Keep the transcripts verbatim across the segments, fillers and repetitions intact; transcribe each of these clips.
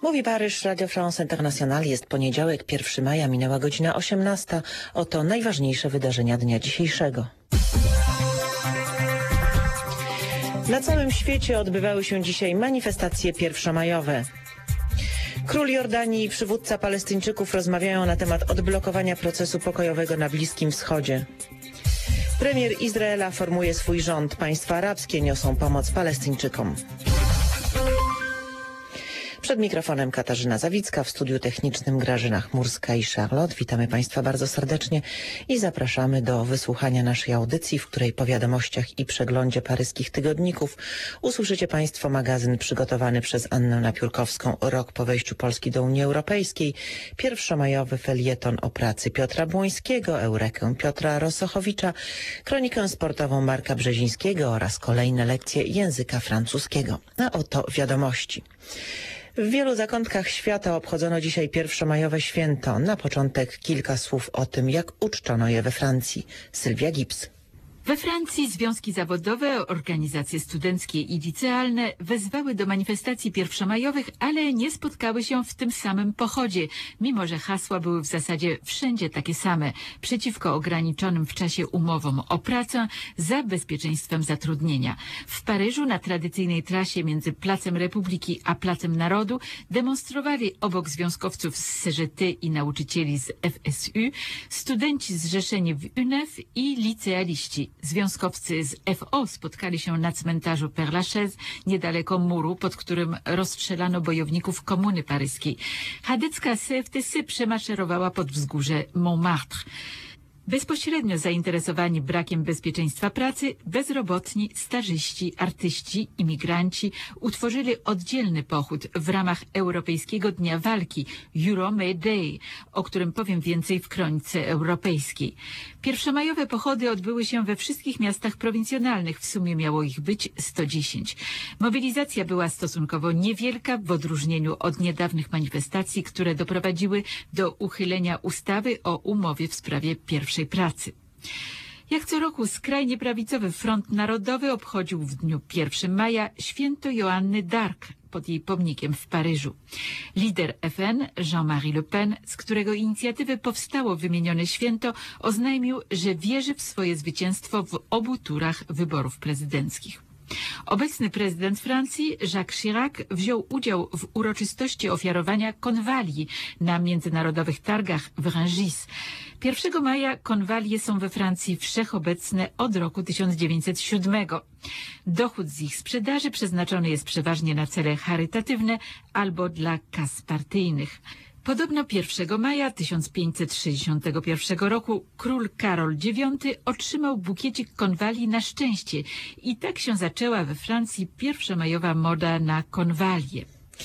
Mówi Paryż, Radio France International. Jest poniedziałek, pierwszego maja, minęła godzina osiemnasta. Oto najważniejsze wydarzenia dnia dzisiejszego. Na całym świecie odbywały się dzisiaj manifestacje pierwszomajowe. Król Jordanii i przywódca Palestyńczyków rozmawiają na temat odblokowania procesu pokojowego na Bliskim Wschodzie. Premier Izraela formuje swój rząd. Państwa arabskie niosą pomoc Palestyńczykom. Przed mikrofonem Katarzyna Zawicka, w studiu technicznym Grażyna Chmurska i Charlotte. Witamy Państwa bardzo serdecznie i zapraszamy do wysłuchania naszej audycji, w której po wiadomościach i przeglądzie paryskich tygodników usłyszycie Państwo magazyn przygotowany przez Annę Napiórkowską rok po wejściu Polski do Unii Europejskiej, pierwszomajowy felieton o pracy Piotra Błońskiego, Eurekę Piotra Rosochowicza, kronikę sportową Marka Brzezińskiego oraz kolejne lekcje języka francuskiego. A oto wiadomości. W wielu zakątkach świata obchodzono dzisiaj pierwszomajowe święto. Na początek kilka słów o tym, jak uczczono je we Francji. Sylwia Gibbs. We Francji związki zawodowe, organizacje studenckie i licealne wezwały do manifestacji pierwszomajowych, ale nie spotkały się w tym samym pochodzie, mimo że hasła były w zasadzie wszędzie takie same. Przeciwko ograniczonym w czasie umowom o pracę, za bezpieczeństwem zatrudnienia. W Paryżu na tradycyjnej trasie między Placem Republiki a Placem Narodu demonstrowali obok związkowców z C G T i nauczycieli z F S U, studenci zrzeszeni w U N E F i licealiści. Związkowcy z F O spotkali się na cmentarzu Père Lachaise, niedaleko muru, pod którym rozstrzelano bojowników Komuny Paryskiej. Chadecka C F T C przemaszerowała pod wzgórze Montmartre. Bezpośrednio zainteresowani brakiem bezpieczeństwa pracy, bezrobotni, stażyści, artyści, imigranci utworzyli oddzielny pochód w ramach Europejskiego Dnia Walki Euro-May Day, o którym powiem więcej w kronice europejskiej. Pierwszomajowe pochody odbyły się we wszystkich miastach prowincjonalnych, w sumie miało ich być sto dziesięć. Mobilizacja była stosunkowo niewielka w odróżnieniu od niedawnych manifestacji, które doprowadziły do uchylenia ustawy o umowie w sprawie pierwszej pracy. Jak co roku skrajnie prawicowy Front Narodowy obchodził w dniu pierwszego maja święto Joanny d'Arc pod jej pomnikiem w Paryżu. Lider F N, Jean-Marie Le Pen, z którego inicjatywy powstało wymienione święto, oznajmił, że wierzy w swoje zwycięstwo w obu turach wyborów prezydenckich. Obecny prezydent Francji, Jacques Chirac, wziął udział w uroczystości ofiarowania konwalii na międzynarodowych targach w Rungis. pierwszego maja konwalie są we Francji wszechobecne od roku tysiąc dziewięćset siódmego. Dochód z ich sprzedaży przeznaczony jest przeważnie na cele charytatywne albo dla kas partyjnych. Podobno pierwszego maja tysiąc pięćset sześćdziesiątego pierwszego roku król Karol dziewiąty otrzymał bukiecik konwalii na szczęście i tak się zaczęła we Francji pierwszomajowa moda na konwalie.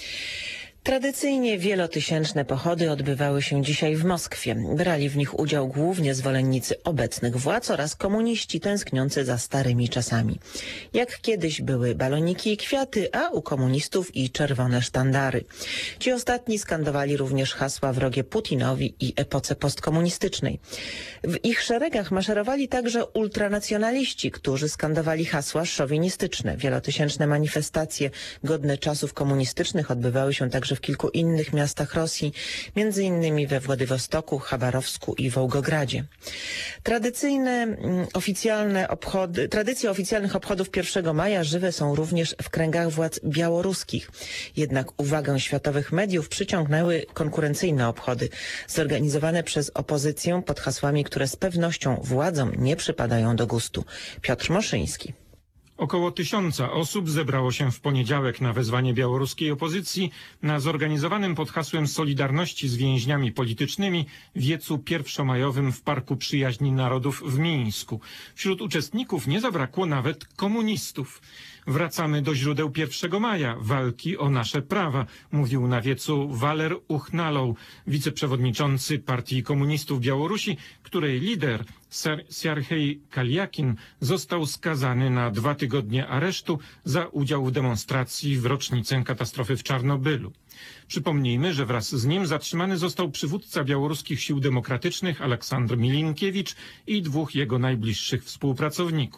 Tradycyjnie wielotysięczne pochody odbywały się dzisiaj w Moskwie. Brali w nich udział głównie zwolennicy obecnych władz oraz komuniści tęskniący za starymi czasami. Jak kiedyś były baloniki i kwiaty, a u komunistów i czerwone sztandary. Ci ostatni skandowali również hasła wrogie Putinowi i epoce postkomunistycznej. W ich szeregach maszerowali także ultranacjonaliści, którzy skandowali hasła szowinistyczne. Wielotysięczne manifestacje godne czasów komunistycznych odbywały się także w kilku innych miastach Rosji, między innymi we Władywostoku, Chabarowsku i Wołgogradzie. Tradycyjne mm, oficjalne obchody, tradycje oficjalnych obchodów pierwszego maja żywe są również w kręgach władz białoruskich. Jednak uwagę światowych mediów przyciągnęły konkurencyjne obchody, zorganizowane przez opozycję pod hasłami, które z pewnością władzom nie przypadają do gustu. Piotr Moszyński. Około tysiąca osób zebrało się w poniedziałek na wezwanie białoruskiej opozycji na zorganizowanym pod hasłem Solidarności z więźniami politycznymi wiecu pierwszomajowym w Parku Przyjaźni Narodów w Mińsku. Wśród uczestników nie zabrakło nawet komunistów. Wracamy do źródeł pierwszego maja, walki o nasze prawa, mówił na wiecu Waler Uchnalow, wiceprzewodniczący Partii Komunistów Białorusi, której lider Serhiej Kaljakin został skazany na dwa tygodnie aresztu za udział w demonstracji w rocznicę katastrofy w Czarnobylu. Przypomnijmy, że wraz z nim zatrzymany został przywódca białoruskich sił demokratycznych Aleksandr Milinkiewicz i dwóch jego najbliższych współpracowników.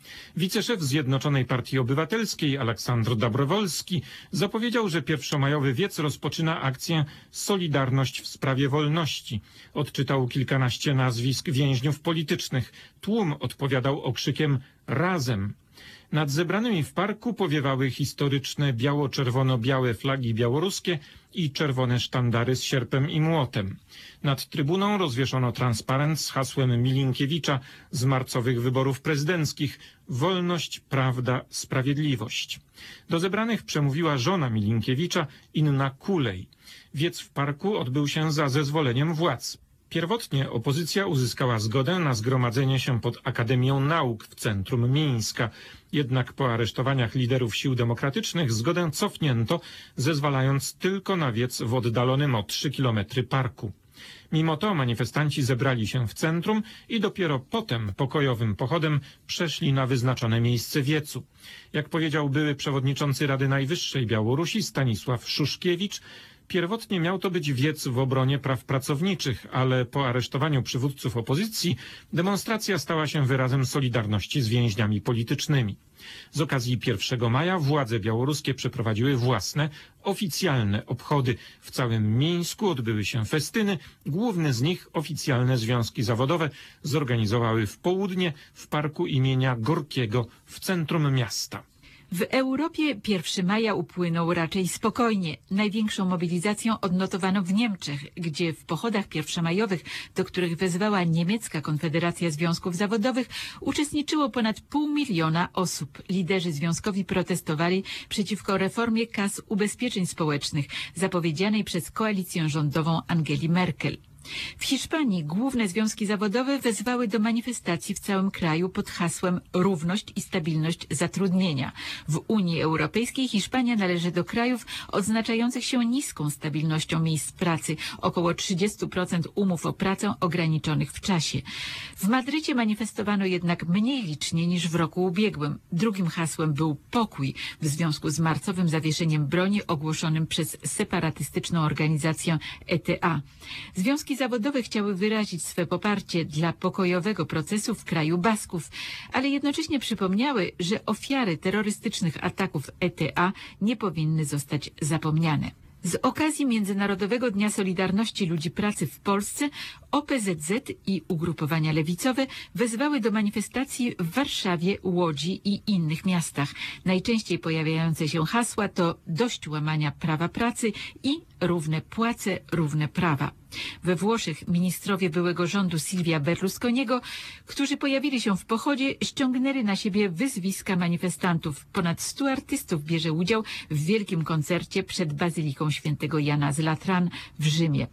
Wiceszef Zjednoczonej Partii Obywatelskiej Aleksandr Dobrowolski zapowiedział, że pierwszomajowy wiec rozpoczyna akcję Solidarność w sprawie wolności. Odczytał kilkanaście nazwisk więźniów politycznych. Tłum odpowiadał okrzykiem Razem. Nad zebranymi w parku powiewały historyczne biało-czerwono-białe flagi białoruskie i czerwone sztandary z sierpem i młotem. Nad trybuną rozwieszono transparent z hasłem Milinkiewicza z marcowych wyborów prezydenckich Wolność, prawda, sprawiedliwość. Do zebranych przemówiła żona Milinkiewicza, Inna Kulej. Wiec w parku odbył się za zezwoleniem władz. Pierwotnie opozycja uzyskała zgodę na zgromadzenie się pod Akademią Nauk w centrum Mińska. Jednak po aresztowaniach liderów sił demokratycznych zgodę cofnięto, zezwalając tylko na wiec w oddalonym o trzy kilometry parku. Mimo to manifestanci zebrali się w centrum i dopiero potem pokojowym pochodem przeszli na wyznaczone miejsce wiecu. Jak powiedział były przewodniczący Rady Najwyższej Białorusi Stanisław Szuszkiewicz, pierwotnie miał to być wiec w obronie praw pracowniczych, ale po aresztowaniu przywódców opozycji demonstracja stała się wyrazem solidarności z więźniami politycznymi. Z okazji pierwszego maja władze białoruskie przeprowadziły własne, oficjalne obchody. W całym Mińsku odbyły się festyny. Główne z nich oficjalne związki zawodowe zorganizowały w południe w parku imienia Gorkiego w centrum miasta. W Europie pierwszego maja upłynął raczej spokojnie. Największą mobilizacją odnotowano w Niemczech, gdzie w pochodach pierwszomajowych, do których wezwała Niemiecka Konfederacja Związków Zawodowych, uczestniczyło ponad pół miliona osób. Liderzy związkowi protestowali przeciwko reformie kas ubezpieczeń społecznych, zapowiedzianej przez koalicję rządową Angeli Merkel. W Hiszpanii główne związki zawodowe wezwały do manifestacji w całym kraju pod hasłem Równość i stabilność zatrudnienia. W Unii Europejskiej Hiszpania należy do krajów odznaczających się niską stabilnością miejsc pracy, około trzydzieści procent umów o pracę ograniczonych w czasie. W Madrycie manifestowano jednak mniej licznie niż w roku ubiegłym. Drugim hasłem był pokój w związku z marcowym zawieszeniem broni ogłoszonym przez separatystyczną organizację E T A. Związki zawodowe chciały wyrazić swe poparcie dla pokojowego procesu w kraju Basków, ale jednocześnie przypomniały, że ofiary terrorystycznych ataków E T A nie powinny zostać zapomniane. Z okazji Międzynarodowego Dnia Solidarności Ludzi Pracy w Polsce O P Z Z i ugrupowania lewicowe wezwały do manifestacji w Warszawie, Łodzi i innych miastach. Najczęściej pojawiające się hasła to dość łamania prawa pracy i równe płace, równe prawa. We Włoszech ministrowie byłego rządu Silvia Berlusconiego, którzy pojawili się w pochodzie, ściągnęli na siebie wyzwiska manifestantów. Ponad stu artystów bierze udział w wielkim koncercie przed Bazyliką Świętego Jana z Latran w Rzymie.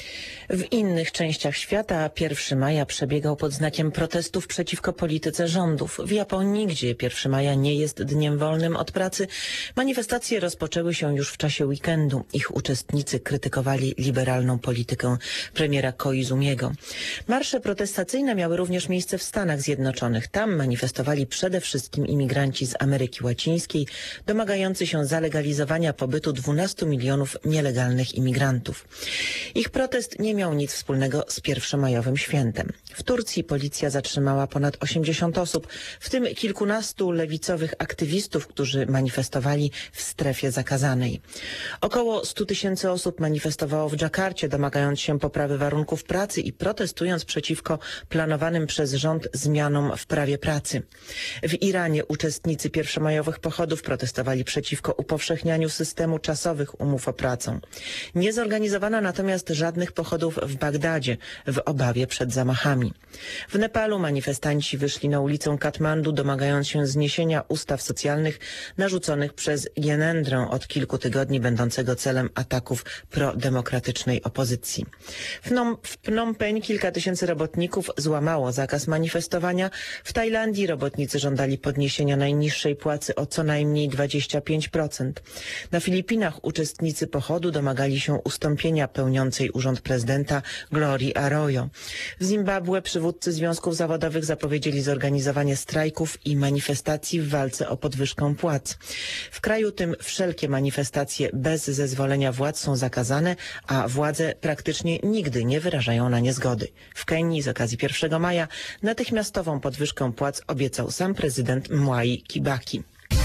W innych częściach świata pierwszego maja przebiegał pod znakiem protestów przeciwko polityce rządów. W Japonii, gdzie pierwszego maja nie jest dniem wolnym od pracy, manifestacje rozpoczęły się już w czasie weekendu. Ich uczestnicy krytykowali liberalną politykę premiera Koizumiego. Marsze protestacyjne miały również miejsce w Stanach Zjednoczonych. Tam manifestowali przede wszystkim imigranci z Ameryki Łacińskiej, domagający się zalegalizowania pobytu dwunastu milionów nielegalnych imigrantów. Ich protest nie miał nic wspólnego z pierwszomajowym świętem. W Turcji policja zatrzymała ponad osiemdziesiąt osób, w tym kilkunastu lewicowych aktywistów, którzy manifestowali w strefie zakazanej. Około stu tysięcy osób manifestowało w Dżakarcie, domagając się poprawy warunków pracy i protestując przeciwko planowanym przez rząd zmianom w prawie pracy. W Iranie uczestnicy pierwszomajowych pochodów protestowali przeciwko upowszechnianiu systemu czasowych umów o pracę. Nie zorganizowano natomiast żadnych pochodów w Bagdadzie w obawie przed zamachami. W Nepalu manifestanci wyszli na ulicę Katmandu, domagając się zniesienia ustaw socjalnych narzuconych przez Gyanendrę od kilku tygodni, będącego celem ataków prodemokratycznej opozycji. W Phnom, w Phnom Penh kilka tysięcy robotników złamało zakaz manifestowania. W Tajlandii robotnicy żądali podniesienia najniższej płacy o co najmniej dwadzieścia pięć procent. Na Filipinach uczestnicy pochodu domagali się ustąpienia pełniącej urząd prezydenta prezydenta Glorii Arroyo. W Zimbabwe przywódcy związków zawodowych zapowiedzieli zorganizowanie strajków i manifestacji w walce o podwyżkę płac. W kraju tym wszelkie manifestacje bez zezwolenia władz są zakazane, a władze praktycznie nigdy nie wyrażają na nie zgody. W Kenii z okazji pierwszego maja natychmiastową podwyżkę płac obiecał sam prezydent Mwai Kibaki.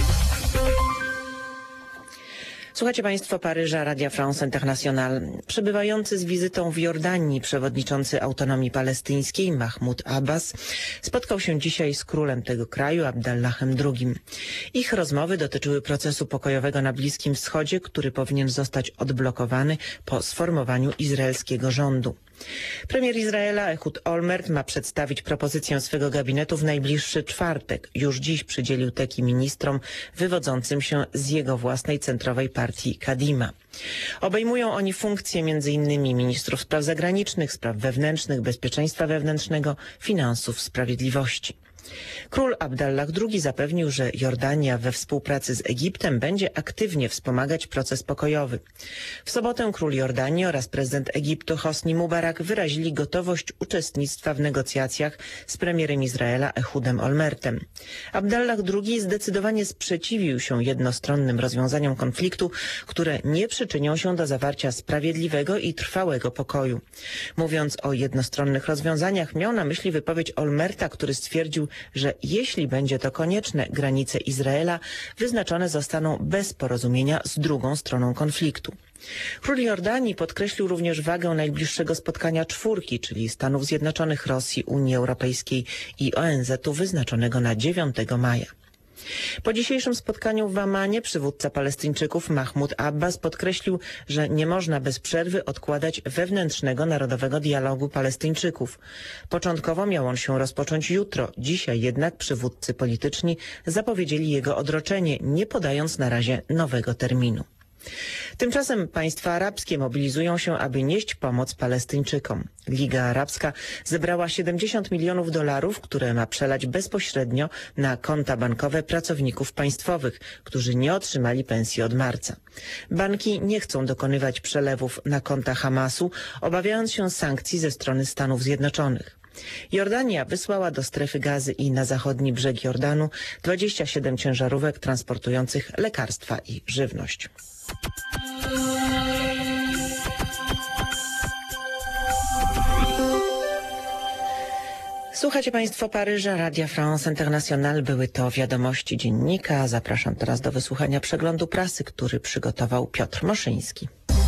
Słuchacie Państwo Paryża, Radia France International. Przebywający z wizytą w Jordanii przewodniczący autonomii palestyńskiej Mahmoud Abbas spotkał się dzisiaj z królem tego kraju Abdallahem drugim. Ich rozmowy dotyczyły procesu pokojowego na Bliskim Wschodzie, który powinien zostać odblokowany po sformowaniu izraelskiego rządu. Premier Izraela Ehud Olmert ma przedstawić propozycję swego gabinetu w najbliższy czwartek. Już dziś przydzielił teki ministrom wywodzącym się z jego własnej centrowej partii Kadima. Obejmują oni funkcje między innymi ministrów spraw zagranicznych, spraw wewnętrznych, bezpieczeństwa wewnętrznego, finansów, sprawiedliwości. Król Abdallah drugi zapewnił, że Jordania we współpracy z Egiptem będzie aktywnie wspomagać proces pokojowy. W sobotę król Jordanii oraz prezydent Egiptu Hosni Mubarak wyrazili gotowość uczestnictwa w negocjacjach z premierem Izraela Ehudem Olmertem. Abdallah drugi zdecydowanie sprzeciwił się jednostronnym rozwiązaniom konfliktu, które nie przyczynią się do zawarcia sprawiedliwego i trwałego pokoju. Mówiąc o jednostronnych rozwiązaniach, miał na myśli wypowiedź Olmerta, który stwierdził, że jeśli będzie to konieczne, granice Izraela wyznaczone zostaną bez porozumienia z drugą stroną konfliktu. Król Jordanii podkreślił również wagę najbliższego spotkania czwórki, czyli Stanów Zjednoczonych, Rosji, Unii Europejskiej i O N Z u wyznaczonego na dziewiątego maja. Po dzisiejszym spotkaniu w Ammanie przywódca Palestyńczyków Mahmoud Abbas podkreślił, że nie można bez przerwy odkładać wewnętrznego narodowego dialogu Palestyńczyków. Początkowo miał on się rozpocząć jutro, dzisiaj jednak przywódcy polityczni zapowiedzieli jego odroczenie, nie podając na razie nowego terminu. Tymczasem państwa arabskie mobilizują się, aby nieść pomoc Palestyńczykom. Liga Arabska zebrała siedemdziesiąt milionów dolarów, które ma przelać bezpośrednio na konta bankowe pracowników państwowych, którzy nie otrzymali pensji od marca. Banki nie chcą dokonywać przelewów na konta Hamasu, obawiając się sankcji ze strony Stanów Zjednoczonych. Jordania wysłała do strefy Gazy i na zachodni brzeg Jordanu dwadzieścia siedem ciężarówek transportujących lekarstwa i żywność. Słuchacie Państwo Paryża, Radia France International. Były to wiadomości dziennika. Zapraszam teraz do wysłuchania przeglądu prasy, który przygotował Piotr Moszyński.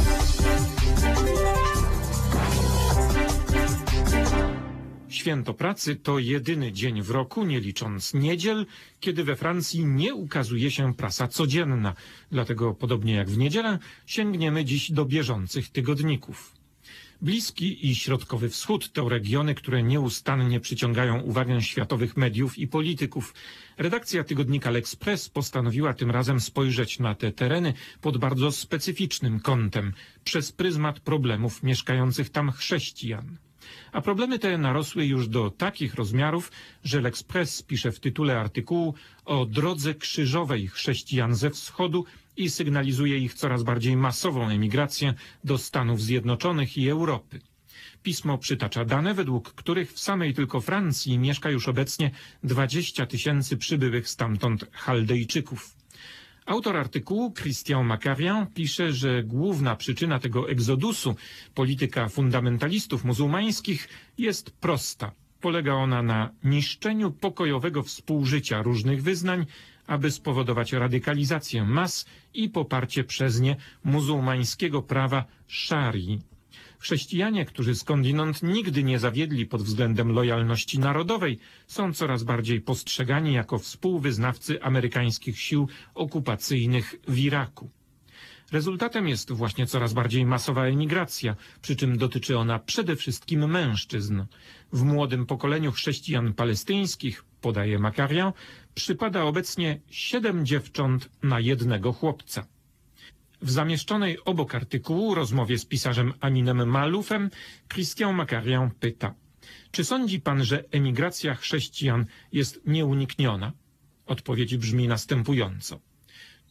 Święto pracy to jedyny dzień w roku, nie licząc niedziel, kiedy we Francji nie ukazuje się prasa codzienna. Dlatego, podobnie jak w niedzielę, sięgniemy dziś do bieżących tygodników. Bliski i Środkowy Wschód to regiony, które nieustannie przyciągają uwagę światowych mediów i polityków. Redakcja tygodnika L'Express postanowiła tym razem spojrzeć na te tereny pod bardzo specyficznym kątem, przez pryzmat problemów mieszkających tam chrześcijan. A problemy te narosły już do takich rozmiarów, że L'Express pisze w tytule artykułu o drodze krzyżowej chrześcijan ze wschodu i sygnalizuje ich coraz bardziej masową emigrację do Stanów Zjednoczonych i Europy. Pismo przytacza dane, według których w samej tylko Francji mieszka już obecnie dwadzieścia tysięcy przybyłych stamtąd Chaldejczyków. Autor artykułu, Christian Macarian, pisze, że główna przyczyna tego egzodusu, polityka fundamentalistów muzułmańskich, jest prosta. Polega ona na niszczeniu pokojowego współżycia różnych wyznań, aby spowodować radykalizację mas i poparcie przez nie muzułmańskiego prawa szarii. Chrześcijanie, którzy skądinąd nigdy nie zawiedli pod względem lojalności narodowej, są coraz bardziej postrzegani jako współwyznawcy amerykańskich sił okupacyjnych w Iraku. Rezultatem jest właśnie coraz bardziej masowa emigracja, przy czym dotyczy ona przede wszystkim mężczyzn. W młodym pokoleniu chrześcijan palestyńskich, podaje Macarian, przypada obecnie siedem dziewcząt na jednego chłopca. W zamieszczonej obok artykułu rozmowie z pisarzem Aminem Maloufem Christian Macarian pyta: czy sądzi pan, że emigracja chrześcijan jest nieunikniona? Odpowiedź brzmi następująco: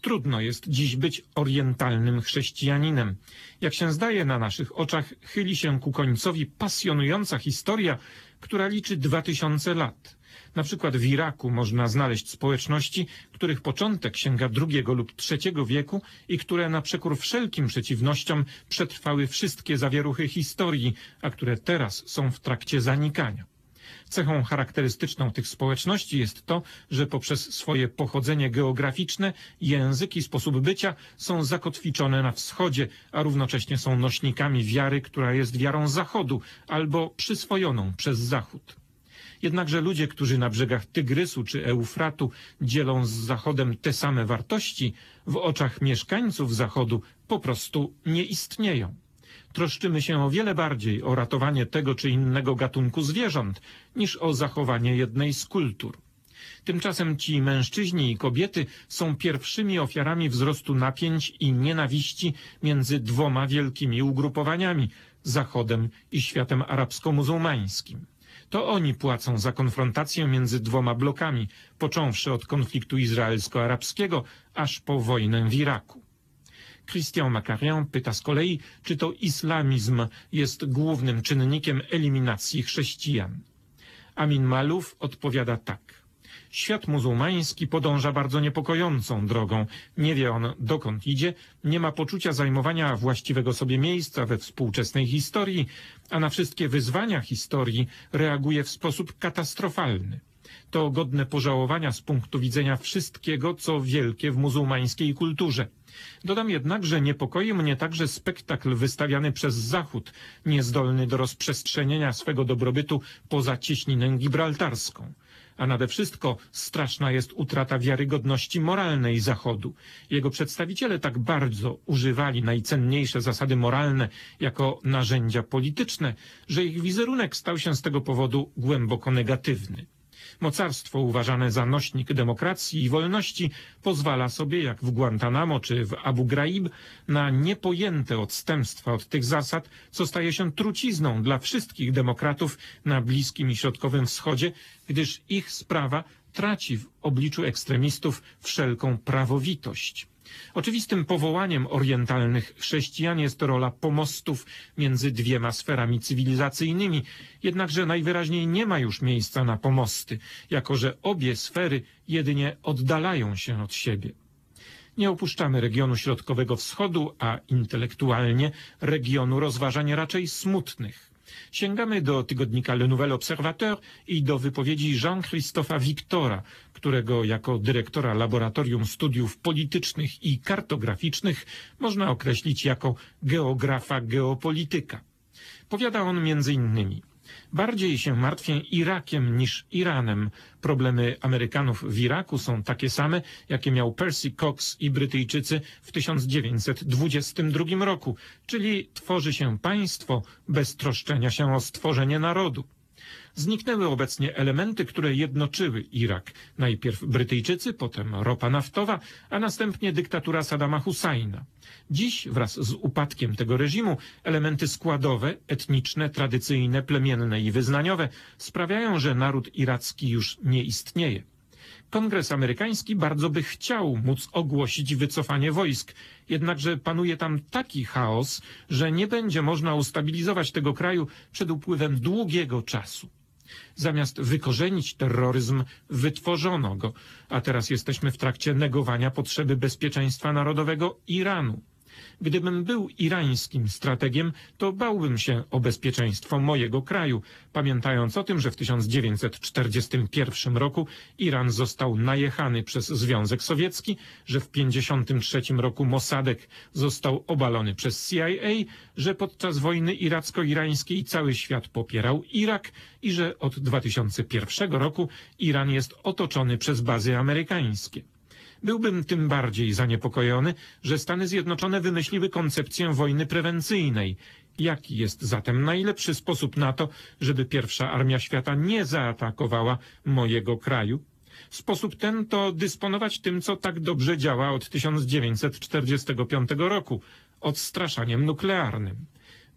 Trudno jest dziś być orientalnym chrześcijaninem. Jak się zdaje, na naszych oczach chyli się ku końcowi pasjonująca historia, która liczy dwa tysiące lat. Na przykład w Iraku można znaleźć społeczności, których początek sięga drugiego lub trzeciego wieku i które na przekór wszelkim przeciwnościom przetrwały wszystkie zawieruchy historii, a które teraz są w trakcie zanikania. Cechą charakterystyczną tych społeczności jest to, że poprzez swoje pochodzenie geograficzne, język i sposób bycia są zakotwiczone na wschodzie, a równocześnie są nośnikami wiary, która jest wiarą Zachodu albo przyswojoną przez Zachód. Jednakże ludzie, którzy na brzegach Tygrysu czy Eufratu dzielą z Zachodem te same wartości, w oczach mieszkańców Zachodu po prostu nie istnieją. Troszczymy się o wiele bardziej o ratowanie tego czy innego gatunku zwierząt, niż o zachowanie jednej z kultur. Tymczasem ci mężczyźni i kobiety są pierwszymi ofiarami wzrostu napięć i nienawiści między dwoma wielkimi ugrupowaniami, Zachodem i światem arabsko-muzułmańskim. To oni płacą za konfrontację między dwoma blokami, począwszy od konfliktu izraelsko-arabskiego, aż po wojnę w Iraku. Christian Macarian pyta z kolei, czy to islamizm jest głównym czynnikiem eliminacji chrześcijan. Amin Malouf odpowiada tak. Świat muzułmański podąża bardzo niepokojącą drogą. Nie wie on, dokąd idzie, nie ma poczucia zajmowania właściwego sobie miejsca we współczesnej historii, a na wszystkie wyzwania historii reaguje w sposób katastrofalny. To godne pożałowania z punktu widzenia wszystkiego, co wielkie w muzułmańskiej kulturze. Dodam jednak, że niepokoi mnie także spektakl wystawiany przez Zachód, niezdolny do rozprzestrzenienia swego dobrobytu poza cieśninę gibraltarską. A nade wszystko straszna jest utrata wiarygodności moralnej Zachodu. Jego przedstawiciele tak bardzo używali najcenniejsze zasady moralne jako narzędzia polityczne, że ich wizerunek stał się z tego powodu głęboko negatywny. Mocarstwo uważane za nośnik demokracji i wolności pozwala sobie, jak w Guantanamo czy w Abu Ghraib, na niepojęte odstępstwa od tych zasad, co staje się trucizną dla wszystkich demokratów na Bliskim i Środkowym Wschodzie, gdyż ich sprawa traci w obliczu ekstremistów wszelką prawowitość. Oczywistym powołaniem orientalnych chrześcijan jest rola pomostów między dwiema sferami cywilizacyjnymi, jednakże najwyraźniej nie ma już miejsca na pomosty, jako że obie sfery jedynie oddalają się od siebie. Nie opuszczamy regionu Środkowego Wschodu, a intelektualnie regionu rozważań raczej smutnych. Sięgamy do tygodnika Le Nouvel Observateur i do wypowiedzi Jean-Christopha Victora, którego jako dyrektora Laboratorium Studiów Politycznych i Kartograficznych można określić jako geografa geopolityka. Powiada on między innymi: bardziej się martwię Irakiem niż Iranem. Problemy Amerykanów w Iraku są takie same, jakie miał Percy Cox i Brytyjczycy w tysiąc dziewięćset dwudziestym drugim roku, czyli tworzy się państwo bez troszczenia się o stworzenie narodu. Zniknęły obecnie elementy, które jednoczyły Irak. Najpierw Brytyjczycy, potem ropa naftowa, a następnie dyktatura Saddama Husajna. Dziś wraz z upadkiem tego reżimu elementy składowe, etniczne, tradycyjne, plemienne i wyznaniowe sprawiają, że naród iracki już nie istnieje. Kongres amerykański bardzo by chciał móc ogłosić wycofanie wojsk, jednakże panuje tam taki chaos, że nie będzie można ustabilizować tego kraju przed upływem długiego czasu. Zamiast wykorzenić terroryzm, wytworzono go, a teraz jesteśmy w trakcie negowania potrzeby bezpieczeństwa narodowego Iranu. Gdybym był irańskim strategiem, to bałbym się o bezpieczeństwo mojego kraju, pamiętając o tym, że w tysiąc dziewięćset czterdziestym pierwszym roku Iran został najechany przez Związek Sowiecki, że w tysiąc dziewięćset pięćdziesiątym trzecim roku Mossadegh został obalony przez C I A, że podczas wojny iracko-irańskiej cały świat popierał Irak i że od dwa tysiące pierwszego roku Iran jest otoczony przez bazy amerykańskie. Byłbym tym bardziej zaniepokojony, że Stany Zjednoczone wymyśliły koncepcję wojny prewencyjnej. Jaki jest zatem najlepszy sposób na to, żeby pierwsza armia świata nie zaatakowała mojego kraju? Sposób ten to dysponować tym, co tak dobrze działa od tysiąc dziewięćset czterdziestego piątego roku, odstraszaniem nuklearnym.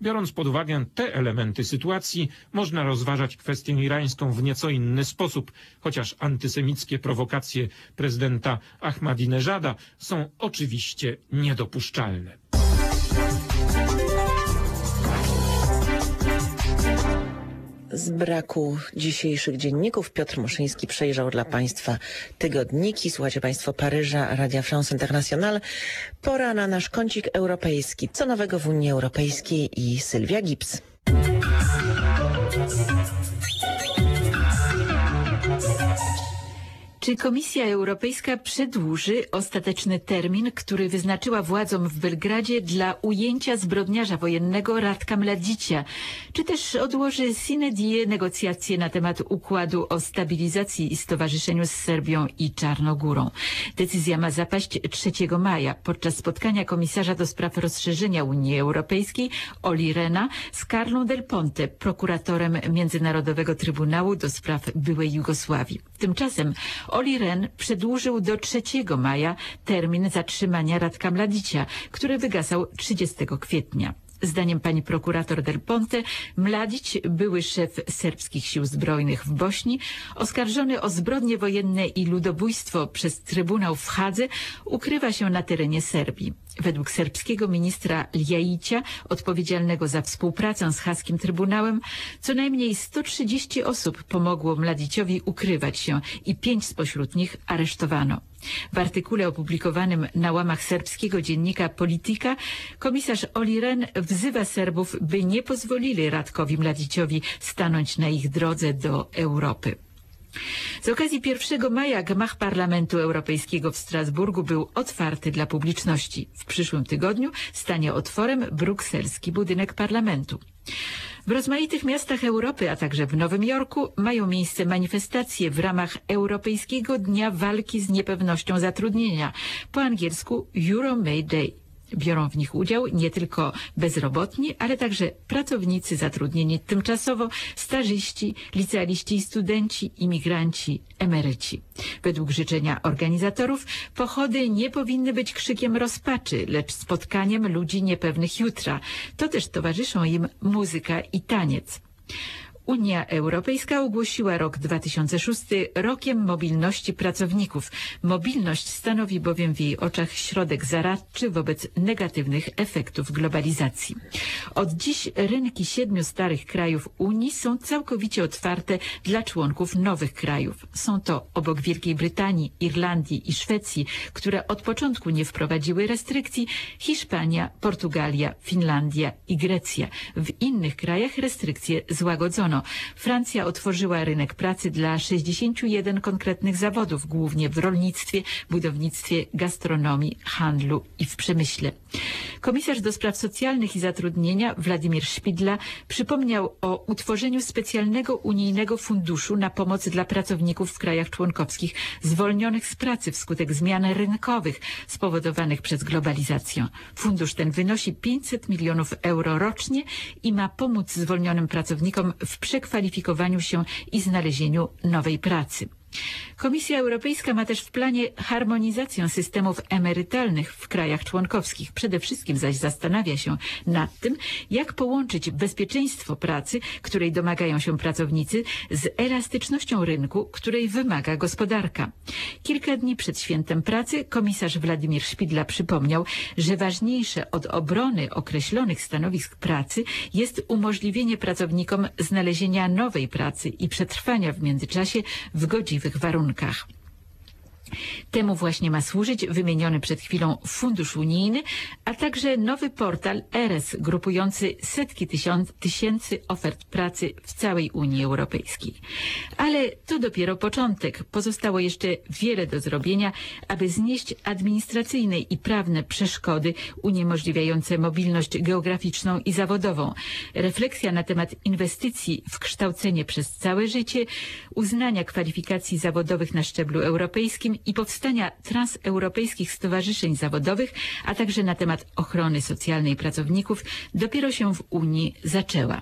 Biorąc pod uwagę te elementy sytuacji, można rozważać kwestię irańską w nieco inny sposób, chociaż antysemickie prowokacje prezydenta Ahmadinejada są oczywiście niedopuszczalne. Z braku dzisiejszych dzienników Piotr Muszyński przejrzał dla Państwa tygodniki. Słuchacie Państwo Paryża, Radia France International. Pora na nasz kącik europejski. Co nowego w Unii Europejskiej i Sylwia Gibbs. Czy Komisja Europejska przedłuży ostateczny termin, który wyznaczyła władzom w Belgradzie dla ujęcia zbrodniarza wojennego Radka Mladicia? Czy też odłoży sine die negocjacje na temat układu o stabilizacji i stowarzyszeniu z Serbią i Czarnogórą? Decyzja ma zapaść trzeciego maja podczas spotkania komisarza do spraw rozszerzenia Unii Europejskiej Olli Rehna z Carlą Del Ponte, prokuratorem Międzynarodowego Trybunału do spraw byłej Jugosławii. Tymczasem Olli Rehn przedłużył do trzeciego maja termin zatrzymania Radka Mladicia, który wygasał trzydziestego kwietnia. Zdaniem pani prokurator Del Ponte, Mladić, były szef serbskich sił zbrojnych w Bośni, oskarżony o zbrodnie wojenne i ludobójstwo przez Trybunał w Hadze, ukrywa się na terenie Serbii. Według serbskiego ministra Ljajicia, odpowiedzialnego za współpracę z haskim Trybunałem, co najmniej sto trzydzieści osób pomogło Mladiciowi ukrywać się i pięć spośród nich aresztowano. W artykule opublikowanym na łamach serbskiego dziennika Politika komisarz Olli Rehn wzywa Serbów, by nie pozwolili Radkowi Mladiciowi stanąć na ich drodze do Europy. Z okazji pierwszego maja gmach Parlamentu Europejskiego w Strasburgu był otwarty dla publiczności. W przyszłym tygodniu stanie otworem brukselski budynek parlamentu. W rozmaitych miastach Europy, a także w Nowym Jorku mają miejsce manifestacje w ramach Europejskiego Dnia Walki z Niepewnością Zatrudnienia, po angielsku Euro May Day. Biorą w nich udział nie tylko bezrobotni, ale także pracownicy zatrudnieni tymczasowo, stażyści, licealiści i studenci, imigranci, emeryci. Według życzenia organizatorów pochody nie powinny być krzykiem rozpaczy, lecz spotkaniem ludzi niepewnych jutra. To też towarzyszą im muzyka i taniec. Unia Europejska ogłosiła rok dwa tysiące szósty rokiem mobilności pracowników. Mobilność stanowi bowiem w jej oczach środek zaradczy wobec negatywnych efektów globalizacji. Od dziś rynki siedmiu starych krajów Unii są całkowicie otwarte dla członków nowych krajów. Są to obok Wielkiej Brytanii, Irlandii i Szwecji, które od początku nie wprowadziły restrykcji, Hiszpania, Portugalia, Finlandia i Grecja. W innych krajach restrykcje złagodzono. Francja otworzyła rynek pracy dla sześćdziesięciu jeden konkretnych zawodów, głównie w rolnictwie, budownictwie, gastronomii, handlu i w przemyśle. Komisarz do spraw socjalnych i zatrudnienia Władimir Szpidla przypomniał o utworzeniu specjalnego unijnego funduszu na pomoc dla pracowników w krajach członkowskich zwolnionych z pracy wskutek zmian rynkowych spowodowanych przez globalizację. Fundusz ten wynosi pięćset milionów euro rocznie i ma pomóc zwolnionym pracownikom w przekwalifikowaniu się i znalezieniu nowej pracy. Komisja Europejska ma też w planie harmonizację systemów emerytalnych w krajach członkowskich. Przede wszystkim zaś zastanawia się nad tym, jak połączyć bezpieczeństwo pracy, której domagają się pracownicy, z elastycznością rynku, której wymaga gospodarka. Kilka dni przed świętem pracy komisarz Władimir Szpidla przypomniał, że ważniejsze od obrony określonych stanowisk pracy jest umożliwienie pracownikom znalezienia nowej pracy i przetrwania w międzyczasie w godziwych warunkach. Temu właśnie ma służyć wymieniony przed chwilą fundusz unijny, a także nowy portal ERES, grupujący setki tysiąc, tysięcy ofert pracy w całej Unii Europejskiej. Ale to dopiero początek. Pozostało jeszcze wiele do zrobienia, aby znieść administracyjne i prawne przeszkody uniemożliwiające mobilność geograficzną i zawodową. Refleksja na temat inwestycji w kształcenie przez całe życie, uznania kwalifikacji zawodowych na szczeblu europejskim i powstania transeuropejskich stowarzyszeń zawodowych, a także na temat ochrony socjalnej pracowników dopiero się w Unii zaczęła.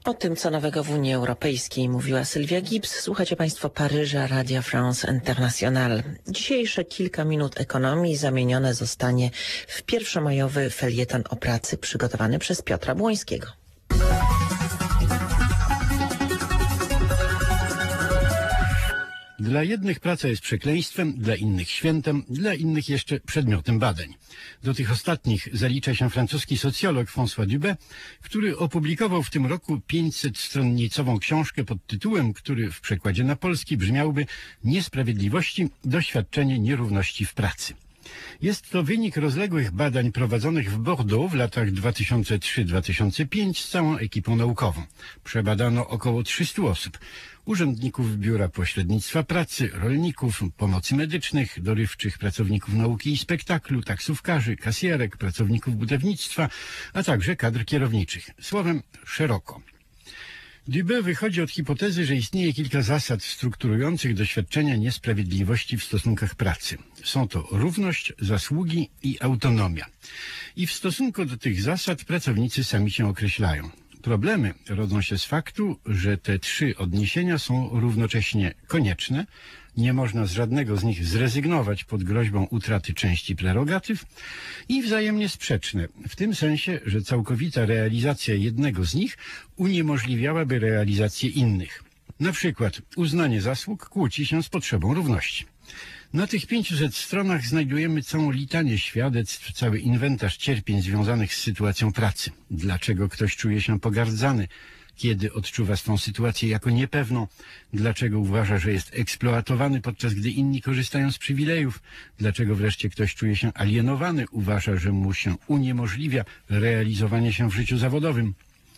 O tym, co nowego w Unii Europejskiej, mówiła Sylwia Gibbs. Słuchacie Państwo Paryża, Radio France International. Dzisiejsze kilka minut ekonomii zamienione zostanie w pierwszomajowy felieton o pracy przygotowany przez Piotra Błońskiego. Dla jednych praca jest przekleństwem, dla innych świętem, dla innych jeszcze przedmiotem badań. Do tych ostatnich zalicza się francuski socjolog François Dubé, który opublikował w tym roku pięćsetstronnicową książkę pod tytułem, który w przekładzie na polski brzmiałby Niesprawiedliwości, doświadczenie nierówności w pracy. Jest to wynik rozległych badań prowadzonych w Bordeaux w latach dwa tysiące trzy do dwa tysiące piątego z całą ekipą naukową. Przebadano około trzystu osób. Urzędników Biura Pośrednictwa Pracy, rolników, pomocy medycznych, dorywczych, pracowników nauki i spektaklu, taksówkarzy, kasjerek, pracowników budownictwa, a także kadr kierowniczych. Słowem, szeroko. Dubé wychodzi od hipotezy, że istnieje kilka zasad strukturujących doświadczenia niesprawiedliwości w stosunkach pracy. Są to równość, zasługi i autonomia. I w stosunku do tych zasad pracownicy sami się określają. Problemy rodzą się z faktu, że te trzy odniesienia są równocześnie konieczne, nie można z żadnego z nich zrezygnować pod groźbą utraty części prerogatyw i wzajemnie sprzeczne, w tym sensie, że całkowita realizacja jednego z nich uniemożliwiałaby realizację innych. Na przykład uznanie zasług kłóci się z potrzebą równości. Na tych pięciuset stronach znajdujemy całą litanię świadectw, cały inwentarz cierpień związanych z sytuacją pracy. Dlaczego ktoś czuje się pogardzany, kiedy odczuwa swą sytuację jako niepewną, dlaczego uważa, że jest eksploatowany, podczas gdy inni korzystają z przywilejów, dlaczego wreszcie ktoś czuje się alienowany, uważa, że mu się uniemożliwia realizowanie się w życiu zawodowym.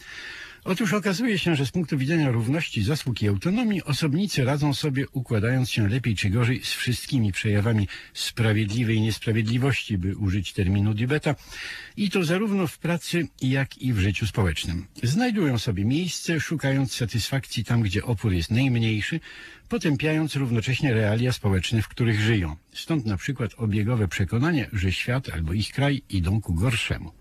Otóż okazuje się, że z punktu widzenia równości, zasług i autonomii osobnicy radzą sobie, układając się lepiej czy gorzej z wszystkimi przejawami sprawiedliwej niesprawiedliwości, by użyć terminu Dubeta, i to zarówno w pracy, jak i w życiu społecznym. Znajdują sobie miejsce, szukając satysfakcji tam, gdzie opór jest najmniejszy, potępiając równocześnie realia społeczne, w których żyją. Stąd na przykład obiegowe przekonanie, że świat albo ich kraj idą ku gorszemu.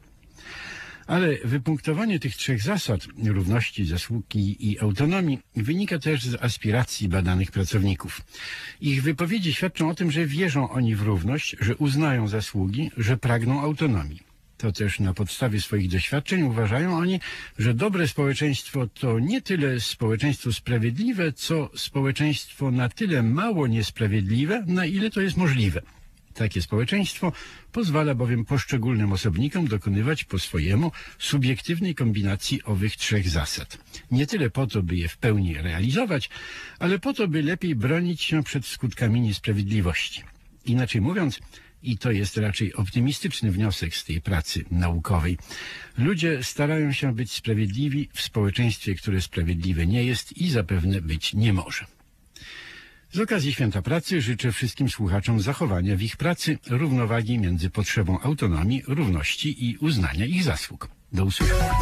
Ale wypunktowanie tych trzech zasad, równości, zasługi i autonomii, wynika też z aspiracji badanych pracowników. Ich wypowiedzi świadczą o tym, że wierzą oni w równość, że uznają zasługi, że pragną autonomii. To też na podstawie swoich doświadczeń uważają oni, że dobre społeczeństwo to nie tyle społeczeństwo sprawiedliwe, co społeczeństwo na tyle mało niesprawiedliwe, na ile to jest możliwe. Takie społeczeństwo pozwala bowiem poszczególnym osobnikom dokonywać po swojemu subiektywnej kombinacji owych trzech zasad. Nie tyle po to, by je w pełni realizować, ale po to, by lepiej bronić się przed skutkami niesprawiedliwości. Inaczej mówiąc, i to jest raczej optymistyczny wniosek z tej pracy naukowej, ludzie starają się być sprawiedliwi w społeczeństwie, które sprawiedliwe nie jest i zapewne być nie może. Z okazji Święta Pracy życzę wszystkim słuchaczom zachowania w ich pracy równowagi między potrzebą autonomii, równości i uznania ich zasług. Do usłyszenia.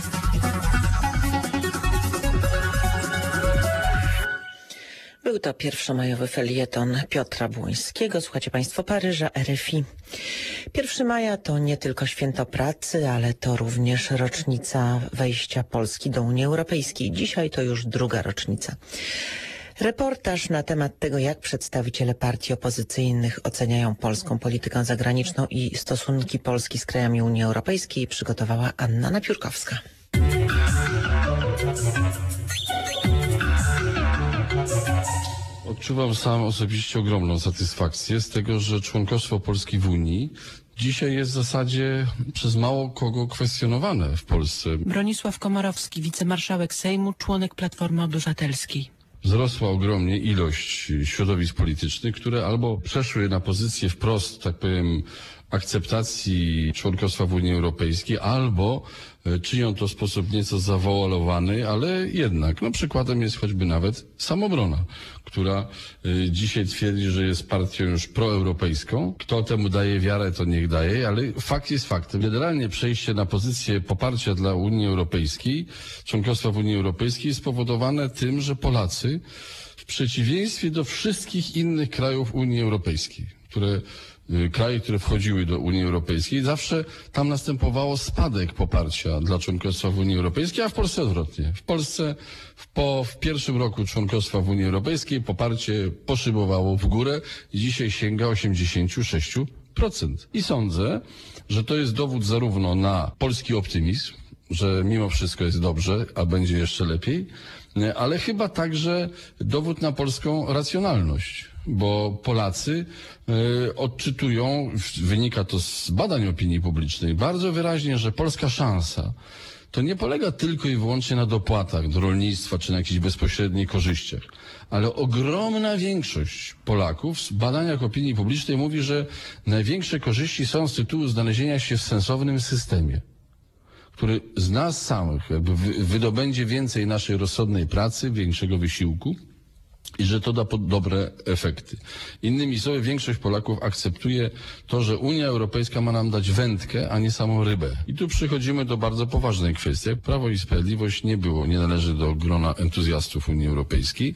Był to pierwszomajowy felieton Piotra Błońskiego. Słuchacie Państwo Paryża, R F I. pierwszego maja to nie tylko święto pracy, ale to również rocznica wejścia Polski do Unii Europejskiej. Dzisiaj to już druga rocznica. Reportaż na temat tego, jak przedstawiciele partii opozycyjnych oceniają polską politykę zagraniczną i stosunki Polski z krajami Unii Europejskiej, przygotowała Anna Napiórkowska. Odczuwam sam osobiście ogromną satysfakcję z tego, że członkostwo Polski w Unii dzisiaj jest w zasadzie przez mało kogo kwestionowane w Polsce. Bronisław Komorowski, wicemarszałek Sejmu, członek Platformy Obywatelskiej. Wzrosła ogromnie ilość środowisk politycznych, które albo przeszły na pozycję wprost, tak powiem, akceptacji członkostwa w Unii Europejskiej, albo czynią to w sposób nieco zawoalowany, ale jednak. No przykładem jest choćby nawet Samobrona, która dzisiaj twierdzi, że jest partią już proeuropejską. Kto temu daje wiarę, to niech daje, ale fakt jest faktem. Generalnie przejście na pozycję poparcia dla Unii Europejskiej, członkostwa w Unii Europejskiej jest spowodowane tym, że Polacy w przeciwieństwie do wszystkich innych krajów Unii Europejskiej, które kraje, które wchodziły do Unii Europejskiej, zawsze tam następowało spadek poparcia dla członkostwa w Unii Europejskiej, a w Polsce odwrotnie. W Polsce w, po, w pierwszym roku członkostwa w Unii Europejskiej poparcie poszybowało w górę i dzisiaj sięga osiemdziesiąt sześć procent. I sądzę, że to jest dowód zarówno na polski optymizm, że mimo wszystko jest dobrze, a będzie jeszcze lepiej, ale chyba także dowód na polską racjonalność, bo Polacy y, odczytują, wynika to z badań opinii publicznej, bardzo wyraźnie, że polska szansa to nie polega tylko i wyłącznie na dopłatach do rolnictwa czy na jakichś bezpośrednich korzyściach, ale ogromna większość Polaków w badaniach opinii publicznej mówi, że największe korzyści są z tytułu znalezienia się w sensownym systemie, który z nas samych jakby wydobędzie więcej naszej rozsądnej pracy, większego wysiłku i że to da dobre efekty. Innymi słowy, większość Polaków akceptuje to, że Unia Europejska ma nam dać wędkę, a nie samą rybę. I tu przychodzimy do bardzo poważnej kwestii. Prawo i Sprawiedliwość nie było, nie należy do grona entuzjastów Unii Europejskiej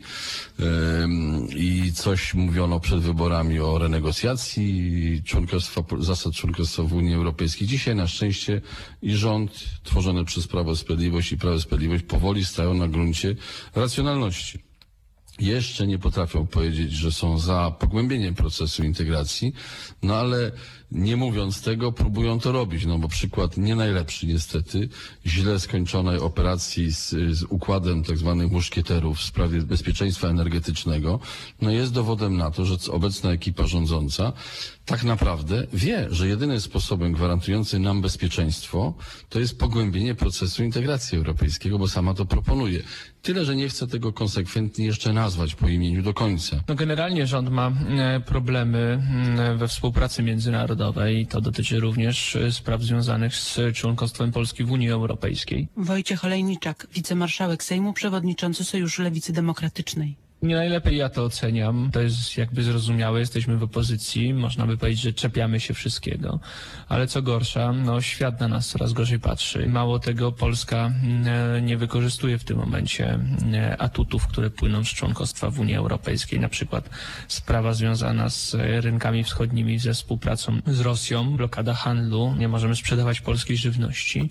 ym, i coś mówiono przed wyborami o renegocjacji członkostwa, zasad członkostwa w Unii Europejskiej. Dzisiaj na szczęście i rząd tworzony przez Prawo i Sprawiedliwość i Prawo i Sprawiedliwość powoli stają na gruncie racjonalności. Jeszcze nie potrafią powiedzieć, że są za pogłębieniem procesu integracji, no ale nie mówiąc tego, próbują to robić, no bo przykład nie najlepszy niestety, źle skończonej operacji z, z układem tak zwanych muszkieterów w sprawie bezpieczeństwa energetycznego, no jest dowodem na to, że obecna ekipa rządząca tak naprawdę wie, że jedynym sposobem gwarantującym nam bezpieczeństwo to jest pogłębienie procesu integracji europejskiego, bo sama to proponuje. Tyle, że nie chce tego konsekwentnie jeszcze nazwać po imieniu do końca. No generalnie rząd ma e, problemy e, we współpracy międzynarodowej i to dotyczy również e, spraw związanych z członkostwem Polski w Unii Europejskiej. Wojciech Olejniczak, wicemarszałek Sejmu, przewodniczący Sojuszu Lewicy Demokratycznej. Nie najlepiej ja to oceniam. To jest jakby zrozumiałe. Jesteśmy w opozycji. Można by powiedzieć, że czepiamy się wszystkiego. Ale co gorsza, no świat na nas coraz gorzej patrzy. Mało tego, Polska nie wykorzystuje w tym momencie atutów, które płyną z członkostwa w Unii Europejskiej. Na przykład sprawa związana z rynkami wschodnimi, ze współpracą z Rosją, blokada handlu. Nie możemy sprzedawać polskiej żywności.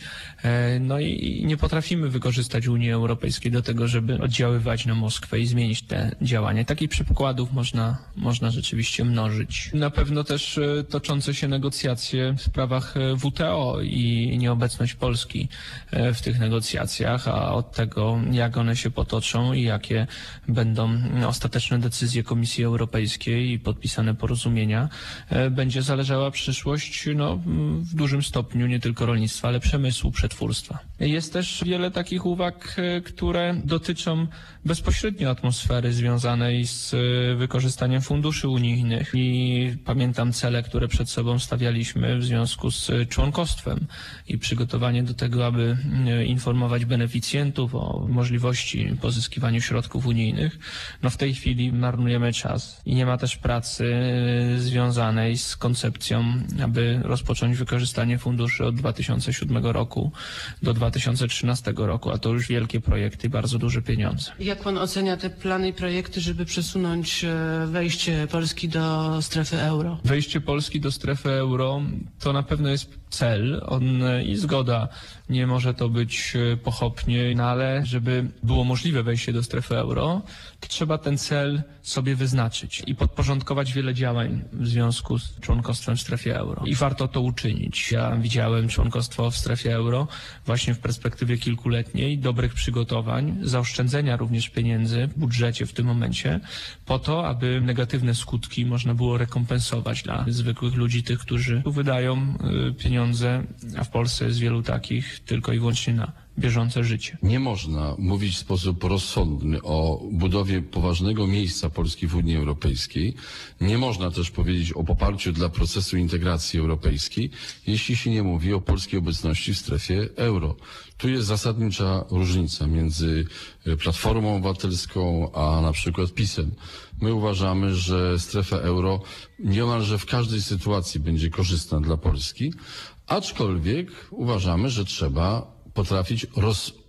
No i nie potrafimy wykorzystać Unii Europejskiej do tego, żeby oddziaływać na Moskwę i zmienić te działania. Takich przykładów można, można rzeczywiście mnożyć. Na pewno też toczące się negocjacje w sprawach W T O i nieobecność Polski w tych negocjacjach, a od tego, jak one się potoczą i jakie będą ostateczne decyzje Komisji Europejskiej i podpisane porozumienia, będzie zależała przyszłość no, w dużym stopniu nie tylko rolnictwa, ale przemysłu, przetwórstwa. Jest też wiele takich uwag, które dotyczą bezpośrednio atmosfery związanej z wykorzystaniem funduszy unijnych i pamiętam cele, które przed sobą stawialiśmy w związku z członkostwem i przygotowanie do tego, aby informować beneficjentów o możliwości pozyskiwania środków unijnych. No w tej chwili marnujemy czas i nie ma też pracy związanej z koncepcją, aby rozpocząć wykorzystanie funduszy od dwa tysiące siódmego roku do dwa tysiące trzynastego roku, a to już wielkie projekty, bardzo duże pieniądze. Jak pan ocenia te plany i projekty, żeby przesunąć wejście Polski do strefy euro? Wejście Polski do strefy euro to na pewno jest cel. On i zgoda, nie może to być pochopnie, no ale żeby było możliwe wejście do strefy euro, to trzeba ten cel sobie wyznaczyć i podporządkować wiele działań w związku z członkostwem w strefie euro. I warto to uczynić. Ja widziałem członkostwo w strefie euro właśnie w perspektywie kilkuletniej, dobrych przygotowań, zaoszczędzenia również pieniędzy w budżecie w tym momencie, po to, aby negatywne skutki można było rekompensować dla zwykłych ludzi, tych, którzy tu wydają pieniądze, a w Polsce jest wielu takich tylko i wyłącznie na bieżące życie. Nie można mówić w sposób rozsądny o budowie poważnego miejsca Polski w Unii Europejskiej. Nie można też powiedzieć o poparciu dla procesu integracji europejskiej, jeśli się nie mówi o polskiej obecności w strefie euro. Tu jest zasadnicza różnica między Platformą Obywatelską a na przykład PiS-em. My uważamy, że strefa euro niemalże w każdej sytuacji będzie korzystna dla Polski, aczkolwiek uważamy, że trzeba potrafić roz,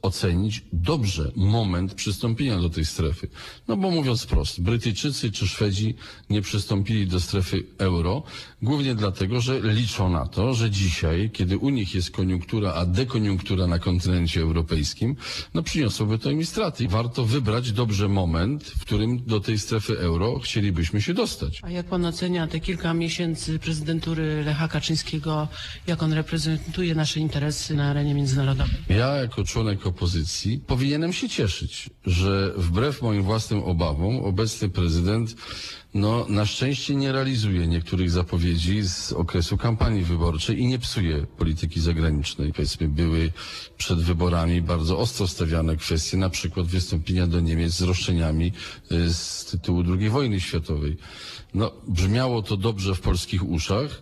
ocenić dobrze moment przystąpienia do tej strefy. No bo mówiąc wprost, Brytyjczycy czy Szwedzi nie przystąpili do strefy euro, głównie dlatego, że liczą na to, że dzisiaj, kiedy u nich jest koniunktura, a dekoniunktura na kontynencie europejskim, no przyniosłoby to im straty. Warto wybrać dobrze moment, w którym do tej strefy euro chcielibyśmy się dostać. A jak pan ocenia te kilka miesięcy prezydentury Lecha Kaczyńskiego, jak on reprezentuje nasze interesy na arenie międzynarodowej? Ja jako członek opozycji powinienem się cieszyć, że wbrew moim własnym obawom obecny prezydent no, na szczęście nie realizuje niektórych zapowiedzi z okresu kampanii wyborczej i nie psuje polityki zagranicznej. Powiedzmy, były przed wyborami bardzo ostro stawiane kwestie, na przykład wystąpienia do Niemiec z roszczeniami z tytułu drugiej wojny światowej. No, brzmiało to dobrze w polskich uszach,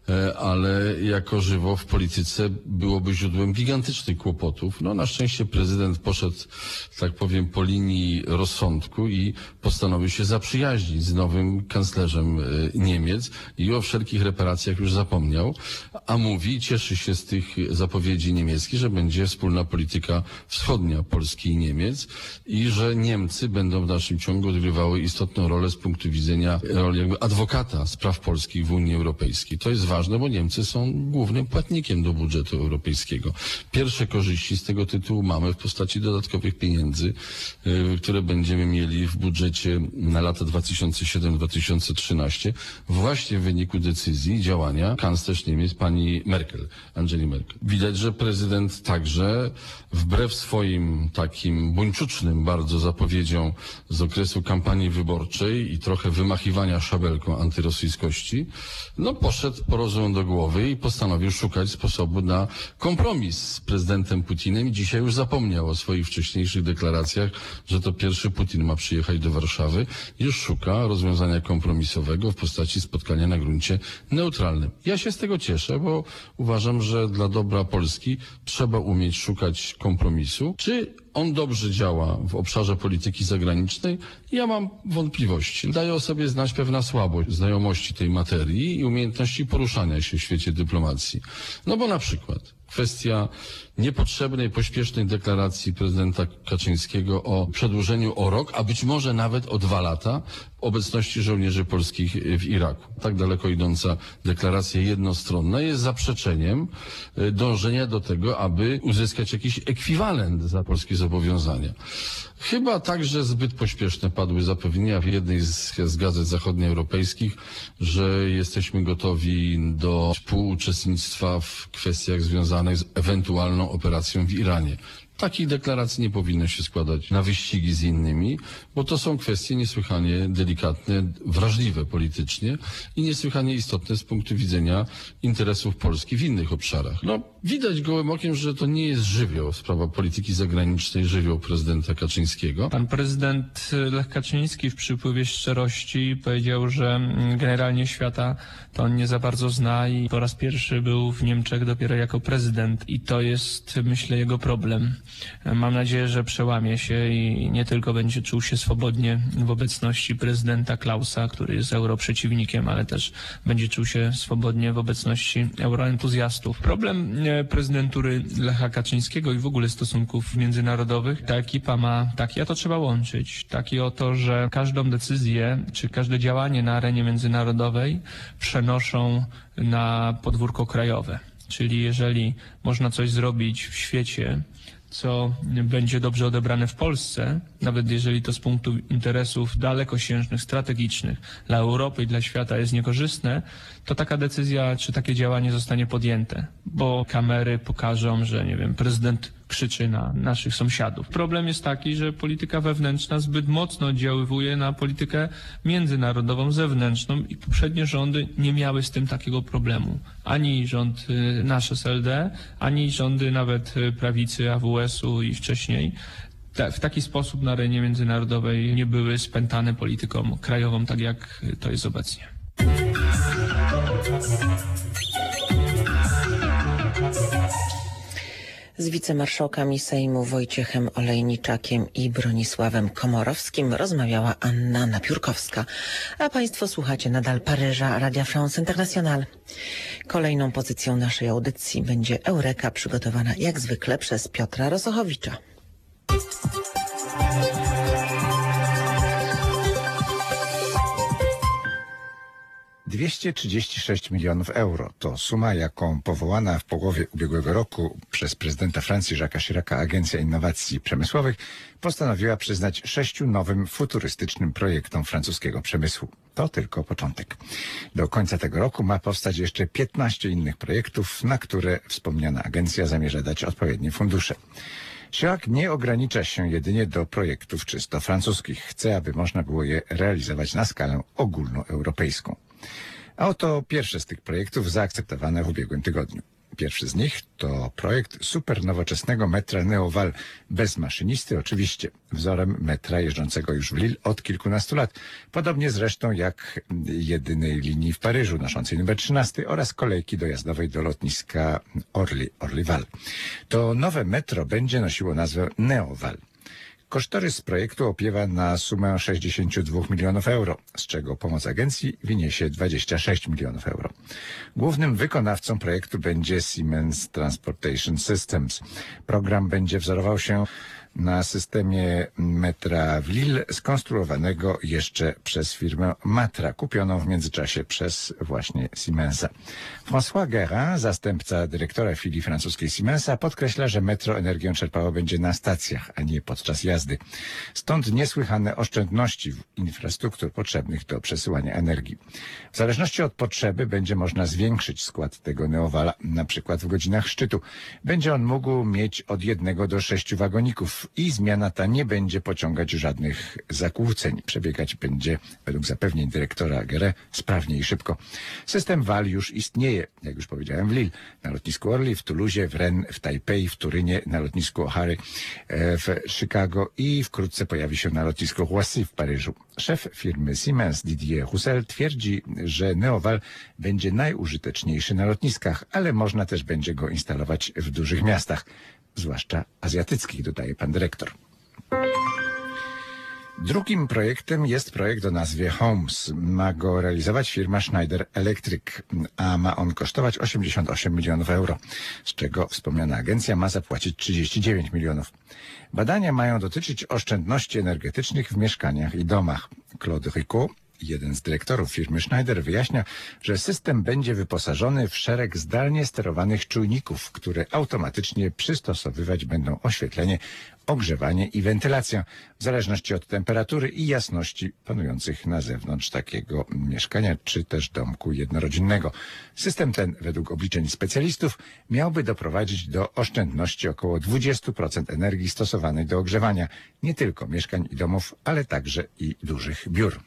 ale jako żywo w polityce byłoby źródłem gigantycznych kłopotów. No na szczęście prezydent poszedł, tak powiem, po linii rozsądku i postanowił się zaprzyjaźnić z nowym kanclerzem Niemiec i o wszelkich reparacjach już zapomniał, a mówi, cieszy się z tych zapowiedzi niemieckich, że będzie wspólna polityka wschodnia Polski i Niemiec i że Niemcy będą w dalszym ciągu odgrywały istotną rolę z punktu widzenia roli jakby adwokata spraw polskich w Unii Europejskiej. To jest ważne. Ważne, bo Niemcy są głównym płatnikiem do budżetu europejskiego. Pierwsze korzyści z tego tytułu mamy w postaci dodatkowych pieniędzy, yy, które będziemy mieli w budżecie na lata dwa tysiące siódmy do dwa tysiące trzynastego właśnie w wyniku decyzji działania kanclerz Niemiec pani Merkel, Angeli Merkel. Widać, że prezydent także wbrew swoim takim buńczucznym bardzo zapowiedziom z okresu kampanii wyborczej i trochę wymachiwania szabelką antyrosyjskości, no poszedł po rozum do głowy i postanowił szukać sposobu na kompromis z prezydentem Putinem i dzisiaj już zapomniał o swoich wcześniejszych deklaracjach, że to pierwszy Putin ma przyjechać do Warszawy. Już szuka rozwiązania kompromisowego w postaci spotkania na gruncie neutralnym. Ja się z tego cieszę, bo uważam, że dla dobra Polski trzeba umieć szukać kompromisu. Czy on dobrze działa w obszarze polityki zagranicznej? Ja mam wątpliwości. Daje o sobie znać pewna słabość znajomości tej materii i umiejętności poruszania się w świecie dyplomacji. No bo na przykład kwestia niepotrzebnej, pośpiesznej deklaracji prezydenta Kaczyńskiego o przedłużeniu o rok, a być może nawet o dwa lata obecności żołnierzy polskich w Iraku. Tak daleko idąca deklaracja jednostronna jest zaprzeczeniem dążenia do tego, aby uzyskać jakiś ekwiwalent za polskie zobowiązania. Chyba także zbyt pośpieszne padły zapewnienia w jednej z, z gazet zachodnioeuropejskich, że jesteśmy gotowi do współuczestnictwa w kwestiach związanych z ewentualną operacją w Iranie. Takich deklaracji nie powinno się składać na wyścigi z innymi, bo to są kwestie niesłychanie delikatne, wrażliwe politycznie i niesłychanie istotne z punktu widzenia interesów Polski w innych obszarach. No, widać gołym okiem, że to nie jest żywioł, sprawa polityki zagranicznej, żywioł prezydenta Kaczyńskiego. Pan prezydent Lech Kaczyński w przypływie szczerości powiedział, że generalnie świata to on nie za bardzo zna i po raz pierwszy był w Niemczech dopiero jako prezydent i to jest, myślę, jego problem. Mam nadzieję, że przełamie się i nie tylko będzie czuł się swobodnie w obecności prezydenta Klausa, który jest europrzeciwnikiem, ale też będzie czuł się swobodnie w obecności euroentuzjastów. Problem prezydentury Lecha Kaczyńskiego i w ogóle stosunków międzynarodowych, ta ekipa ma taki, a to trzeba łączyć, taki oto, że każdą decyzję czy każde działanie na arenie międzynarodowej przenoszą na podwórko krajowe. Czyli jeżeli można coś zrobić w świecie, co będzie dobrze odebrane w Polsce, nawet jeżeli to z punktu interesów dalekosiężnych, strategicznych dla Europy i dla świata jest niekorzystne, to taka decyzja czy takie działanie zostanie podjęte, bo kamery pokażą, że nie wiem, prezydent krzyczy na naszych sąsiadów. Problem jest taki, że polityka wewnętrzna zbyt mocno oddziaływuje na politykę międzynarodową, zewnętrzną i poprzednie rządy nie miały z tym takiego problemu. Ani rząd nasz S L D, ani rządy nawet prawicy A W S-u i wcześniej w taki sposób na arenie międzynarodowej nie były spętane polityką krajową, tak jak to jest obecnie. Z wicemarszałkami Sejmu Wojciechem Olejniczakiem i Bronisławem Komorowskim rozmawiała Anna Napiórkowska. A Państwo słuchacie nadal Paryża, Radia France International. Kolejną pozycją naszej audycji będzie Eureka, przygotowana jak zwykle przez Piotra Rosochowicza. dwieście trzydzieści sześć milionów euro. To suma, jaką powołana w połowie ubiegłego roku przez prezydenta Francji Jacques'a Chiraca Agencja Innowacji Przemysłowych postanowiła przyznać sześciu nowym futurystycznym projektom francuskiego przemysłu. To tylko początek. Do końca tego roku ma powstać jeszcze piętnaście innych projektów, na które wspomniana agencja zamierza dać odpowiednie fundusze. Chirac nie ogranicza się jedynie do projektów czysto francuskich. Chce, aby można było je realizować na skalę ogólnoeuropejską. A oto pierwsze z tych projektów zaakceptowane w ubiegłym tygodniu. Pierwszy z nich to projekt supernowoczesnego metra Neoval, bez maszynisty oczywiście, wzorem metra jeżdżącego już w Lille od kilkunastu lat, podobnie zresztą jak jedynej linii w Paryżu noszącej numer trzynaście oraz kolejki dojazdowej do lotniska Orly, Orly-Val. To nowe metro będzie nosiło nazwę Neoval. Kosztorys projektu opiewa na sumę sześćdziesiąt dwa milionów euro, z czego pomoc agencji wyniesie dwadzieścia sześć milionów euro. Głównym wykonawcą projektu będzie Siemens Transportation Systems. Program będzie wzorował się na systemie metra w Lille, skonstruowanego jeszcze przez firmę Matra, kupioną w międzyczasie przez właśnie Siemensa. François Guérin, zastępca dyrektora filii francuskiej Siemensa, podkreśla, że metro energię czerpało będzie na stacjach, a nie podczas jazdy. Stąd niesłychane oszczędności w infrastruktur potrzebnych do przesyłania energii. W zależności od potrzeby będzie można zwiększyć skład tego Neovala, na przykład w godzinach szczytu. Będzie on mógł mieć od jednego do sześciu wagoników i zmiana ta nie będzie pociągać żadnych zakłóceń. Przebiegać będzie, według zapewnień dyrektora Guérin, sprawnie i szybko. System V A L już istnieje, jak już powiedziałem, w Lille, na lotnisku Orly, w Toulouse, w Rennes, w Tajpej, w Turynie, na lotnisku O'Hare w Chicago i wkrótce pojawi się na lotnisku Roissy w Paryżu. Szef firmy Siemens, Didier Roussel, twierdzi, że Neoval będzie najużyteczniejszy na lotniskach, ale można też będzie go instalować w dużych miastach, zwłaszcza azjatyckich, dodaje pan dyrektor. Drugim projektem jest projekt o nazwie Homes. Ma go realizować firma Schneider Electric, a ma on kosztować osiemdziesiąt osiem milionów euro, z czego wspomniana agencja ma zapłacić trzydzieści dziewięć milionów. Badania mają dotyczyć oszczędności energetycznych w mieszkaniach i domach. Claude Ricot, jeden z dyrektorów firmy Schneider, wyjaśnia, że system będzie wyposażony w szereg zdalnie sterowanych czujników, które automatycznie przystosowywać będą oświetlenie, ogrzewanie i wentylację w zależności od temperatury i jasności panujących na zewnątrz takiego mieszkania czy też domku jednorodzinnego. System ten, według obliczeń specjalistów, miałby doprowadzić do oszczędności około dwadzieścia procent energii stosowanej do ogrzewania nie tylko mieszkań i domów, ale także i dużych biur.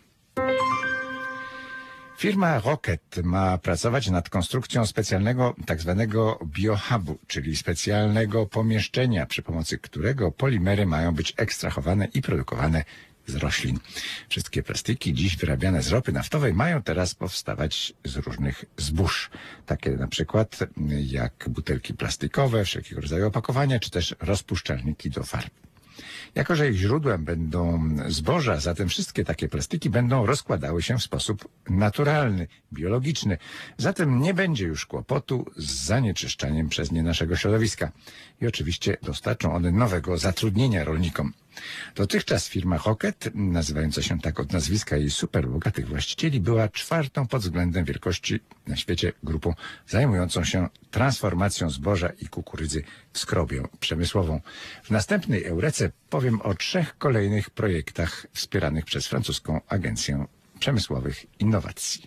Firma Rocket ma pracować nad konstrukcją specjalnego tzw. biohubu, czyli specjalnego pomieszczenia, przy pomocy którego polimery mają być ekstrahowane i produkowane z roślin. Wszystkie plastiki dziś wyrabiane z ropy naftowej mają teraz powstawać z różnych zbóż. Takie na przykład jak butelki plastikowe, wszelkiego rodzaju opakowania, czy też rozpuszczalniki do farb. Jako że ich źródłem będą zboża, zatem wszystkie takie plastiki będą rozkładały się w sposób naturalny, biologiczny. Zatem nie będzie już kłopotu z zanieczyszczaniem przez nie naszego środowiska. I oczywiście dostarczą one nowego zatrudnienia rolnikom. Dotychczas firma Rocket, nazywająca się tak od nazwiska jej superbogatych właścicieli, była czwartą pod względem wielkości na świecie grupą zajmującą się transformacją zboża i kukurydzy w skrobię przemysłową. W następnej Eurece powiem o trzech kolejnych projektach wspieranych przez francuską Agencję Przemysłowych Innowacji.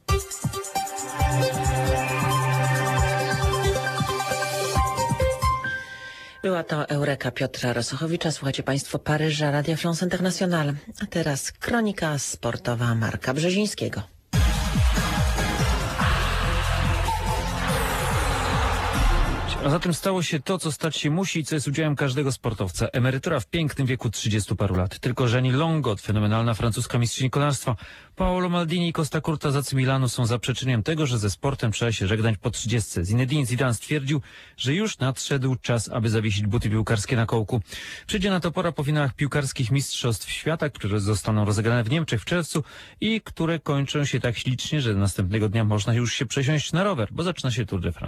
Była to Eureka Piotra Rosochowicza. Słuchacie Państwo Paryża, Radia France International. A teraz kronika sportowa Marka Brzezińskiego. A zatem stało się to, co stać się musi i co jest udziałem każdego sportowca. Emerytura w pięknym wieku trzydziestu paru lat. Tylko Jenny Longot, fenomenalna francuska mistrzyni kolarstwa, Paolo Maldini i Costa Curta z A C Milanu są zaprzeczeniem tego, że ze sportem trzeba się żegnać po trzydziestce. Zinedine Zidane stwierdził, że już nadszedł czas, aby zawiesić buty piłkarskie na kołku. Przyjdzie na to pora po finałach piłkarskich Mistrzostw Świata, które zostaną rozegrane w Niemczech w czerwcu i które kończą się tak ślicznie, że następnego dnia można już się przesiąść na rower, bo zaczyna się Tour de France.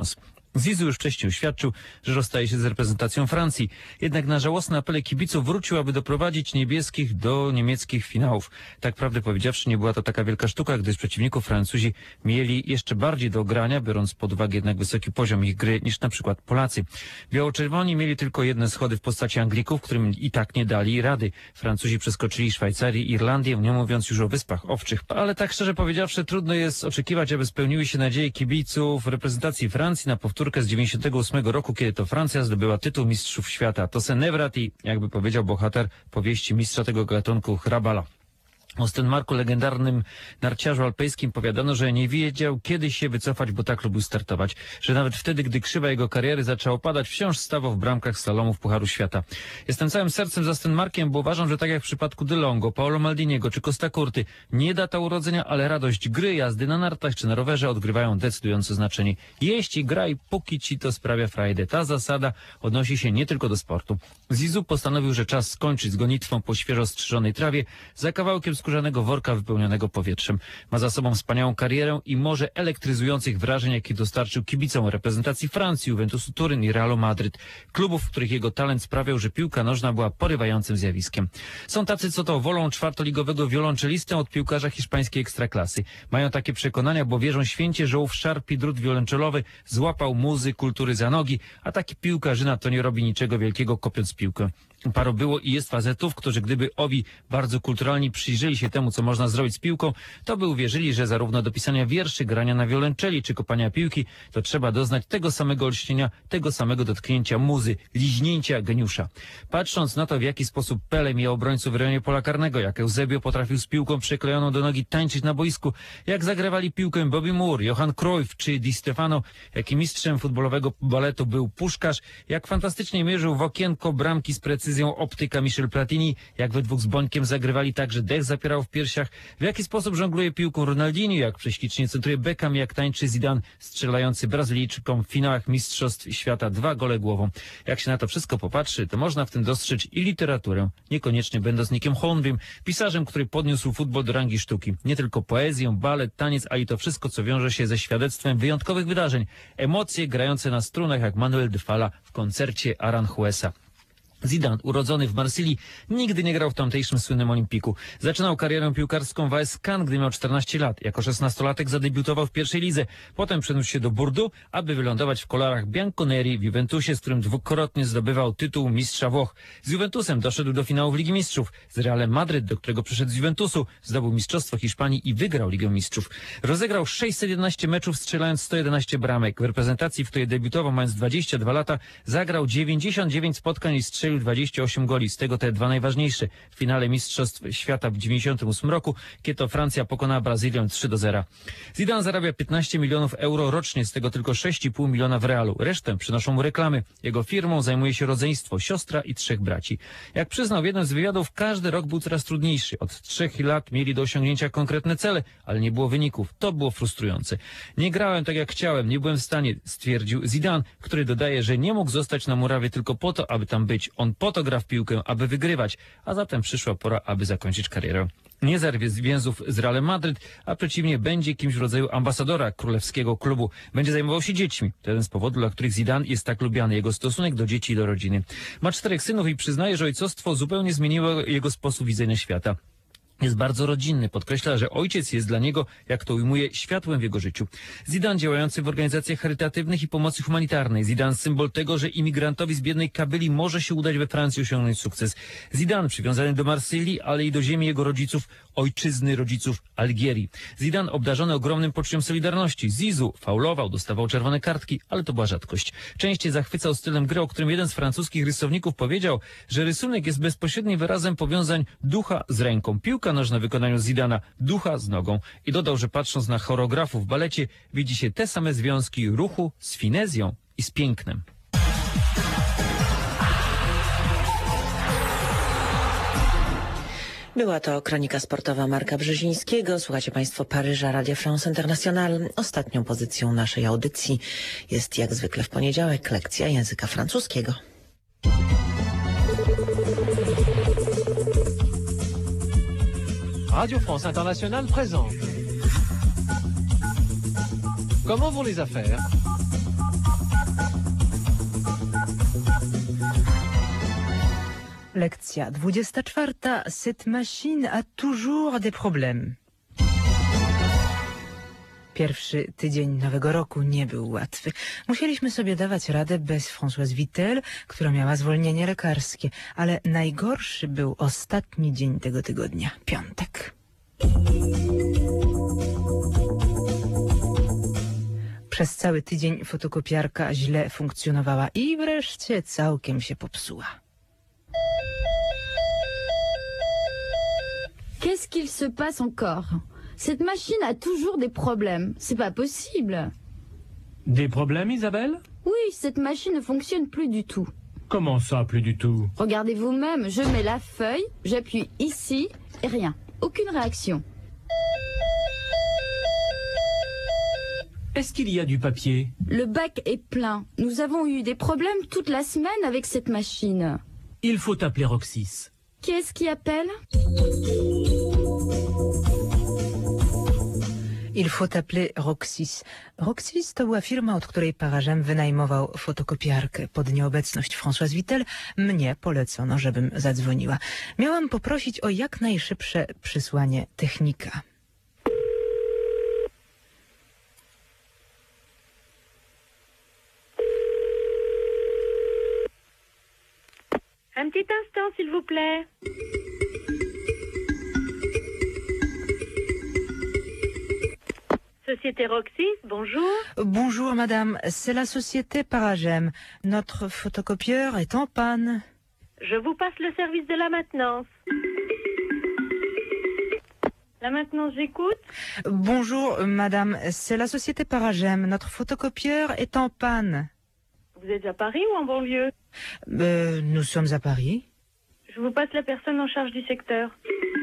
Zizou już wcześniej oświadczył, że rozstaje się z reprezentacją Francji. Jednak na żałosne apele kibiców wrócił, aby doprowadzić niebieskich do niemieckich finałów. Tak prawdę powiedziawszy, nie była to taka wielka sztuka, gdyż przeciwników Francuzi mieli jeszcze bardziej do grania, biorąc pod uwagę jednak wysoki poziom ich gry niż na przykład Polacy. Biało-czerwoni mieli tylko jedne schody w postaci Anglików, którym i tak nie dali rady. Francuzi przeskoczyli Szwajcarię i Irlandię, nie mówiąc już o Wyspach Owczych. Ale tak szczerze powiedziawszy, trudno jest oczekiwać, aby spełniły się nadzieje kibiców reprezentacji Francji na powtórkę z dziewięćdziesiątego ósmego roku, kiedy to Francja zdobyła tytuł mistrzów świata. To se nevrat, jakby powiedział bohater powieści mistrza tego gatunku Hrabala. O Stenmarku, legendarnym narciarzu alpejskim, powiadano, że nie wiedział, kiedy się wycofać, bo tak lubił startować. Że nawet wtedy, gdy krzywa jego kariery zaczęła opadać, wciąż stawał w bramkach slalomów Pucharu Świata. Jestem całym sercem za Stenmarkiem, bo uważam, że tak jak w przypadku De Longo, Paolo Maldiniego czy Costa Curty, nie data urodzenia, ale radość gry, jazdy na nartach czy na rowerze odgrywają decydujące znaczenie. Jeśli graj, póki ci to sprawia frajdę. Ta zasada odnosi się nie tylko do sportu. Zizou postanowił, że czas skończyć z gonitwą po świeżo strzyżonej trawie za kawałkiem skórzanego worka wypełnionego powietrzem. Ma za sobą wspaniałą karierę i morze elektryzujących wrażeń, jakie dostarczył kibicom reprezentacji Francji, Juventusu Turyn i Realu Madryt. Klubów, w których jego talent sprawiał, że piłka nożna była porywającym zjawiskiem. Są tacy, co to wolą czwartoligowego wiolonczelistę od piłkarza hiszpańskiej ekstraklasy. Mają takie przekonania, bo wierzą święcie, że ów szarpi drut wiolonczelowy złapał muzy kultury za nogi, a taki piłkarzyna to nie robi niczego wielkiego, kopiąc piłkę. Paru było i jest facetów, którzy gdyby owi bardzo kulturalni przyjrzeli się temu, co można zrobić z piłką, to by uwierzyli, że zarówno do pisania wierszy, grania na wiolonczeli czy kopania piłki, to trzeba doznać tego samego olśnienia, tego samego dotknięcia muzy, liźnięcia geniusza. Patrząc na to, w jaki sposób Pele mijał obrońców w rejonie pola karnego, jak Eusebio potrafił z piłką przyklejoną do nogi tańczyć na boisku, jak zagrywali piłkę Bobby Moore, Johan Cruyff czy Di Stefano, jaki mistrzem futbolowego baletu był Puszkarz, jak fantastycznie mierzył w okienko bramki z precyzją optyka Michel Platini, jak we dwóch z Bońkiem zagrywali tak, że dech zapierał w piersiach, w jaki sposób żongluje piłką Ronaldinho, jak prześlicznie centruje Beckham, jak tańczy Zidane, strzelający Brazylijczykom w finałach Mistrzostw Świata dwa gole głową. Jak się na to wszystko popatrzy, to można w tym dostrzec i literaturę, niekoniecznie będąc Nickiem Hornbym, pisarzem, który podniósł futbol do rangi sztuki. Nie tylko poezję, balet, taniec, ale i to wszystko, co wiąże się ze świadectwem wyjątkowych wydarzeń. Emocje grające na strunach, jak Manuel de Falla w koncercie Aranjueza. Zidane, urodzony w Marsylii, nigdy nie grał w tamtejszym słynnym Olimpiku. Zaczynał karierę piłkarską w A S Cannes, gdy miał czternaście lat. Jako szesnastolatek zadebiutował w pierwszej lidze. Potem przeniósł się do Bordeaux, aby wylądować w kolorach Bianconeri w Juventusie, z którym dwukrotnie zdobywał tytuł mistrza Włoch. Z Juventusem doszedł do finału w Ligi Mistrzów. Z Realem Madryt, do którego przyszedł z Juventusu, zdobył mistrzostwo Hiszpanii i wygrał Ligę Mistrzów. Rozegrał sześćset jedenaście meczów, strzelając sto jedenaście bramek. W reprezentacji, w której debiutował mając dwadzieścia dwa lata, zagrał dziewięćdziesiąt dziewięć spotkań i strzelił dwadzieścia osiem goli, z tego te dwa najważniejsze w finale Mistrzostw Świata w dziewięćdziesiątym ósmym roku, kiedy to Francja pokonała Brazylię trzy do zera. Zidane zarabia piętnaście milionów euro rocznie, z tego tylko sześć i pół miliona w Realu. Resztę przynoszą mu reklamy. Jego firmą zajmuje się rodzeństwo, siostra i trzech braci. Jak przyznał w jednym z wywiadów, każdy rok był coraz trudniejszy. Od trzech lat mieli do osiągnięcia konkretne cele, ale nie było wyników. To było frustrujące. Nie grałem tak jak chciałem, nie byłem w stanie, stwierdził Zidane, który dodaje, że nie mógł zostać na murawie tylko po to, aby tam być. On po to gra w piłkę, aby wygrywać, a zatem przyszła pora, aby zakończyć karierę. Nie zerwie z więzów z Realem Madryt, a przeciwnie będzie kimś w rodzaju ambasadora królewskiego klubu. Będzie zajmował się dziećmi. To jeden z powodów, dla których Zidane jest tak lubiany. Jego stosunek do dzieci i do rodziny. Ma czterech synów i przyznaje, że ojcostwo zupełnie zmieniło jego sposób widzenia świata. Jest bardzo rodzinny. Podkreśla, że ojciec jest dla niego, jak to ujmuje, światłem w jego życiu. Zidane działający w organizacjach charytatywnych i pomocy humanitarnej. Zidane symbol tego, że imigrantowi z biednej Kabylii może się udać we Francji osiągnąć sukces. Zidane przywiązany do Marsylii, ale i do ziemi jego rodziców, ojczyzny rodziców Algierii. Zidane obdarzony ogromnym poczuciem solidarności. Zizou faulował, dostawał czerwone kartki, ale to była rzadkość. Częściej zachwycał stylem gry, o którym jeden z francuskich rysowników powiedział, że rysunek jest bezpośrednim wyrazem powiązań ducha z ręką. Piłka nożna w wykonaniu Zidana, ducha z nogą. I dodał, że patrząc na choreografów w balecie, widzi się te same związki ruchu z finezją i z pięknem. Była to kronika sportowa Marka Brzezińskiego. Słuchacie Państwo Paryża Radio France International. Ostatnią pozycją naszej audycji jest jak zwykle w poniedziałek lekcja języka francuskiego. Radio France Internationale présente. Comment vont les affaires? Lekcja dwudziesta czwarta. Cette machine a toujours des problèmes. Pierwszy tydzień nowego roku nie był łatwy. Musieliśmy sobie dawać radę bez Françoise Wittel, która miała zwolnienie lekarskie, ale najgorszy był ostatni dzień tego tygodnia, piątek. Przez cały tydzień fotokopiarka źle funkcjonowała i wreszcie całkiem się popsuła. Qu'est-ce qu'il se passe encore? Cette machine a toujours des problèmes. C'est pas possible. Des problèmes, Isabelle? Oui, cette machine ne fonctionne plus du tout. Comment ça, plus du tout? Regardez vous-même, je mets la feuille, j'appuie ici et rien. Aucune réaction. Est-ce qu'il y a du papier? Le bac est plein. Nous avons eu des problèmes toute la semaine avec cette machine. Il faut appeler Roxys. Qui est-ce qui appelle? Il faut appeler Roxys. Roxys to była firma, od której Parażem wynajmował fotokopiarkę. Pod nieobecność Françoise Wittel mnie polecono, żebym zadzwoniła. Miałam poprosić o jak najszybsze przysłanie technika. Un petit instant, s'il vous plaît. Société Roxys, bonjour. Bonjour madame, c'est la société Parażem. Notre photocopieur est en panne. Je vous passe le service de la maintenance. La maintenance, j'écoute. Bonjour madame, c'est la société Parażem. Notre photocopieur est en panne. Vous êtes à Paris ou en banlieue? Euh, nous sommes à Paris. Je vous passe la personne en charge du secteur.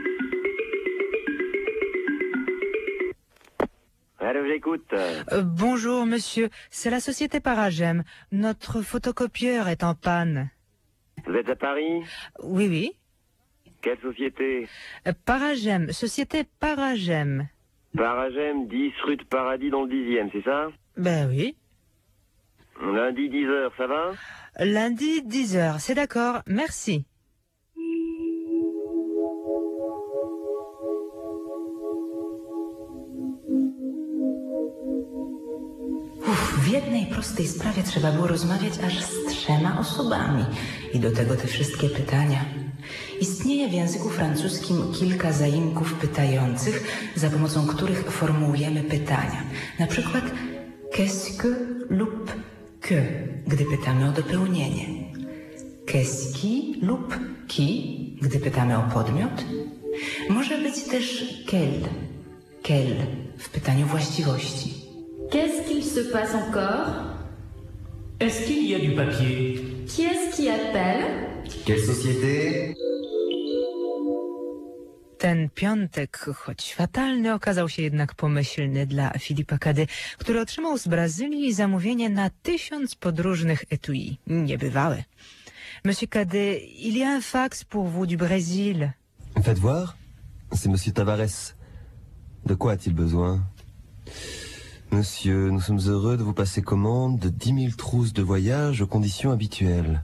Allô, j'écoute. Euh, bonjour monsieur, c'est la société Parażem. Notre photocopieur est en panne. Vous êtes à Paris? Oui, oui. Quelle société? Euh, Parażem, société Parażem. Parażem, dix rue de Paradis dans le dixième, c'est ça? Ben oui. Lundi dix heures, ça va? Lundi dix heures, c'est d'accord, merci. Uf, w jednej prostej sprawie trzeba było rozmawiać aż z trzema osobami. I do tego te wszystkie pytania. Istnieje w języku francuskim kilka zaimków pytających, za pomocą których formułujemy pytania. Na przykład qu'est-ce que lub que, gdy pytamy o dopełnienie. Qu'est-ce qui lub qui, gdy pytamy o podmiot. Może być też quel, quel w pytaniu właściwości. Qu'est-ce qu'il se passe encore? Est-ce qu'il y a du papier? Qui est-ce qui appelle? Quelle société? Ten piątek, choć fatalny, okazał się jednak pomyślny dla Philippa Cady, który otrzymał z Brazylii zamówienie na tysiąc podróżnych etui. Niebywałe. Monsieur Cady, il y a un fax pour vous du Brésil. Faites voir. C'est Monsieur Tavares. De quoi a-t-il besoin? Monsieur, nous sommes heureux de vous passer commande de dix mille trousses de voyage aux conditions habituelles.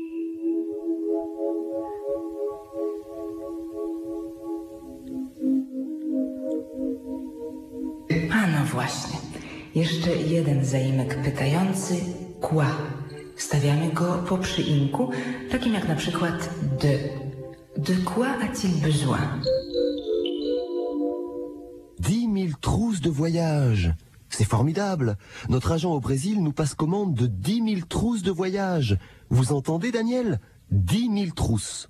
A no właśnie. Jeszcze jeden zaimek pytający, quoi. Stawiamy go po przyimku, takim jak na przykład de. De quoi a-t-il besoin? dix mille trousses de voyage. C'est formidable. Notre agent au Brésil nous passe commande de dix mille trousses de voyage. Vous entendez, Daniel? dix mille trousses.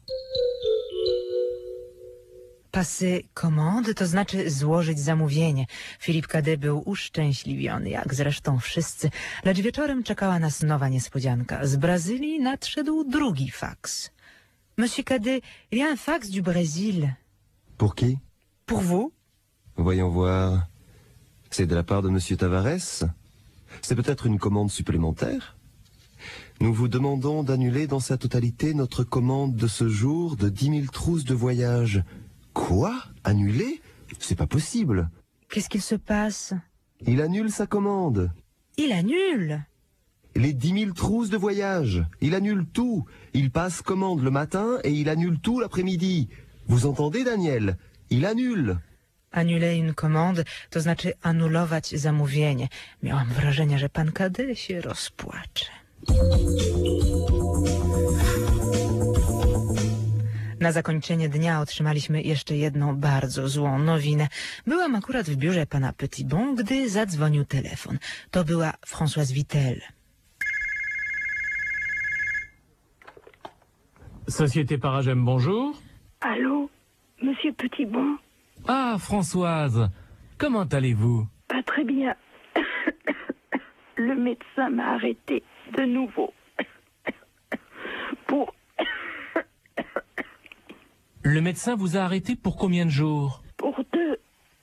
Passer commande to znaczy złożyć zamówienie. Philippe Cady był uszczęśliwiony, jak zresztą wszyscy, lecz wieczorem czekała nas nowa niespodzianka. Z Brazylii nadszedł drugi faks. Monsieur Cady, il y a un fax du Brésil. Pour qui? Pour vous? Voyons voir. C'est de la part de Monsieur Tavares? C'est peut-être une commande supplémentaire? Nous vous demandons d'annuler dans sa totalité notre commande de ce jour de dix mille trousses de voyage. Quoi? Annuler? C'est pas possible. Qu'est-ce qu'il se passe? Il annule sa commande. Il annule? Les dix mille trousses de voyage. Il annule tout. Il passe commande le matin et il annule tout l'après-midi. Vous entendez, Daniel? Il annule. Annuler une commande to znaczy anulować zamówienie. Miałam wrażenie, że pan Cadet się rozpłacze. Na zakończenie dnia otrzymaliśmy jeszcze jedną bardzo złą nowinę. Byłam akurat w biurze pana Petitbon, gdy zadzwonił telefon. To była Françoise Vittel. Société Paragem, bonjour. Allô, monsieur Petitbon? Ah, Françoise, comment allez-vous? Pas très bien. Le médecin m'a arrêté de nouveau. Pour... Le médecin vous a arrêté pour combien de jours? Pour deux.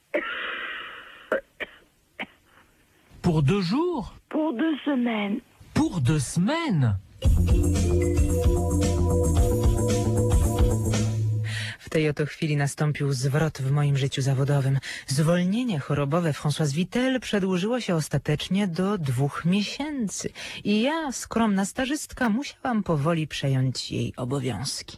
Pour deux jours? Pour deux semaines. Pour deux semaines? W tej oto chwili nastąpił zwrot w moim życiu zawodowym. Zwolnienie chorobowe Françoise Vittel przedłużyło się ostatecznie do dwóch miesięcy. I ja, skromna stażystka, musiałam powoli przejąć jej obowiązki.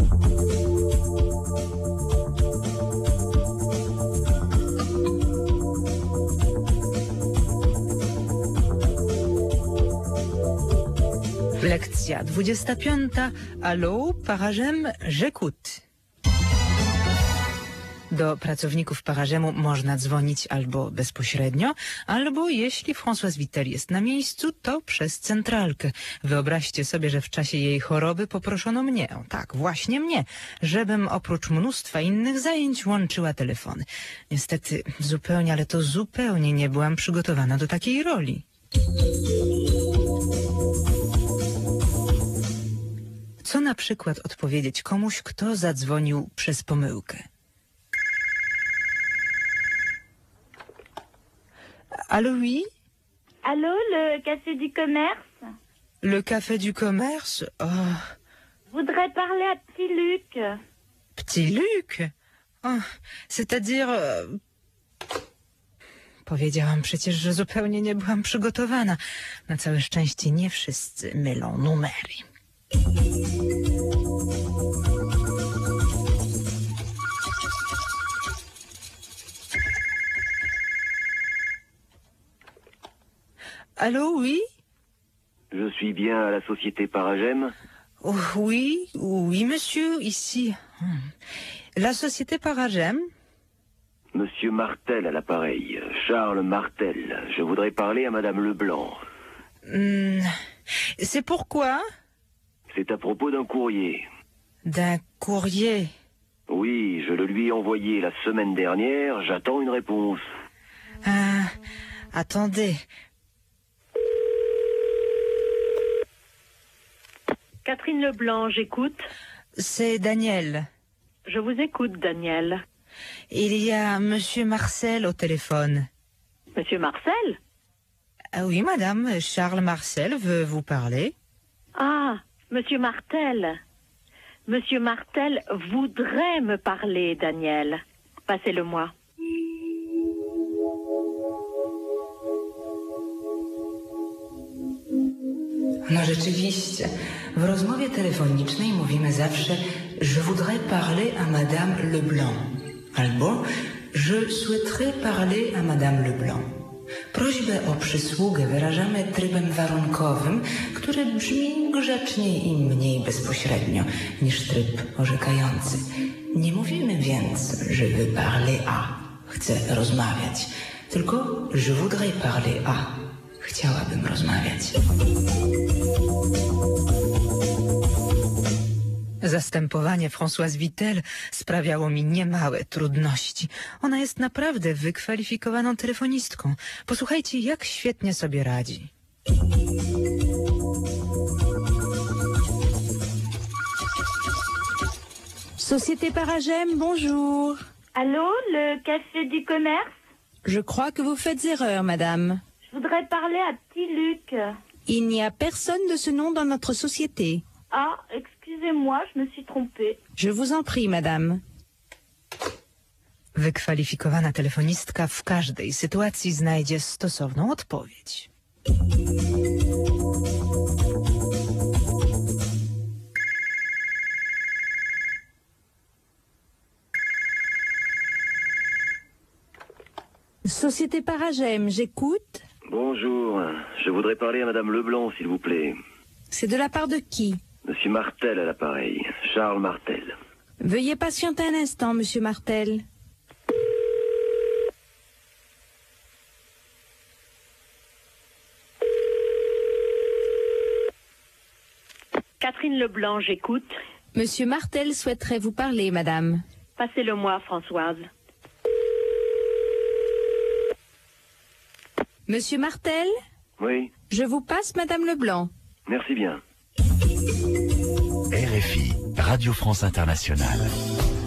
Lekcja dwudziesta piąta. Allô, Paragem, j'écoute. Do pracowników Paragemu można dzwonić albo bezpośrednio, albo jeśli Françoise Vittel jest na miejscu, to przez centralkę. Wyobraźcie sobie, że w czasie jej choroby poproszono mnie, o tak, właśnie mnie, żebym oprócz mnóstwa innych zajęć łączyła telefony. Niestety zupełnie, ale to zupełnie nie byłam przygotowana do takiej roli. Co na przykład odpowiedzieć komuś, kto zadzwonił przez pomyłkę? Allô, oui? Allô, le café du commerce? Le café du commerce? Oh. Je voudrais parler à Petit Luc. Petit Luc? Oh, c'est-à-dire... Powiedziałam przecież, że zupełnie nie byłam przygotowana. Na całe szczęście nie wszyscy mylą numery. Allô, oui? Je suis bien à la société Paragem? Oh, oui, oui, monsieur, ici. La société Paragem? Monsieur Martel à l'appareil. Charles Martel. Je voudrais parler à Madame Leblanc. Hmm, c'est pourquoi? C'est à propos d'un courrier. D'un courrier? Oui, je le lui ai envoyé la semaine dernière. J'attends une réponse. Ah, attendez. Catherine Leblanc, j'écoute. C'est Daniel. Je vous écoute, Daniel. Il y a Monsieur Marcel au téléphone. Monsieur Marcel? Ah oui, madame, Charles Marcel veut vous parler. Ah, Monsieur Martel. Monsieur Martel voudrait me parler, Daniel. Passez-le-moi. No rzeczywiście, w rozmowie telefonicznej mówimy zawsze Je voudrais parler à Madame Leblanc albo Je souhaiterais parler à Madame Leblanc. Prośbę o przysługę wyrażamy trybem warunkowym, który brzmi grzeczniej i mniej bezpośrednio niż tryb orzekający. Nie mówimy więc Je veux parler à, chcę rozmawiać, tylko Je voudrais parler à, chciałabym rozmawiać. Zastępowanie Françoise Vittel sprawiało mi niemałe trudności. Ona jest naprawdę wykwalifikowaną telefonistką. Posłuchajcie, jak świetnie sobie radzi. Société Paragem, bonjour. Allô, le café du commerce? Je crois que vous faites erreur, madame. Je voudrais parler à Petit Luc. Il n'y a personne de ce nom dans notre société. Ah, excusez-moi, je me suis trompée. Je vous en prie, madame. Wykwalifikowana telefonistka w każdej sytuacji znajdzie stosowną odpowiedź. Société Paragem, j'écoute. Bonjour, je voudrais parler à Madame Leblanc, s'il vous plaît. C'est de la part de qui? Monsieur Martel à l'appareil, Charles Martel. Veuillez patienter un instant, Monsieur Martel. Catherine Leblanc, j'écoute. Monsieur Martel souhaiterait vous parler, madame. Passez-le-moi, Françoise. Monsieur Martel? Oui, Je vous passe madame Leblanc. merci bien. R F I, Radio France Internationale.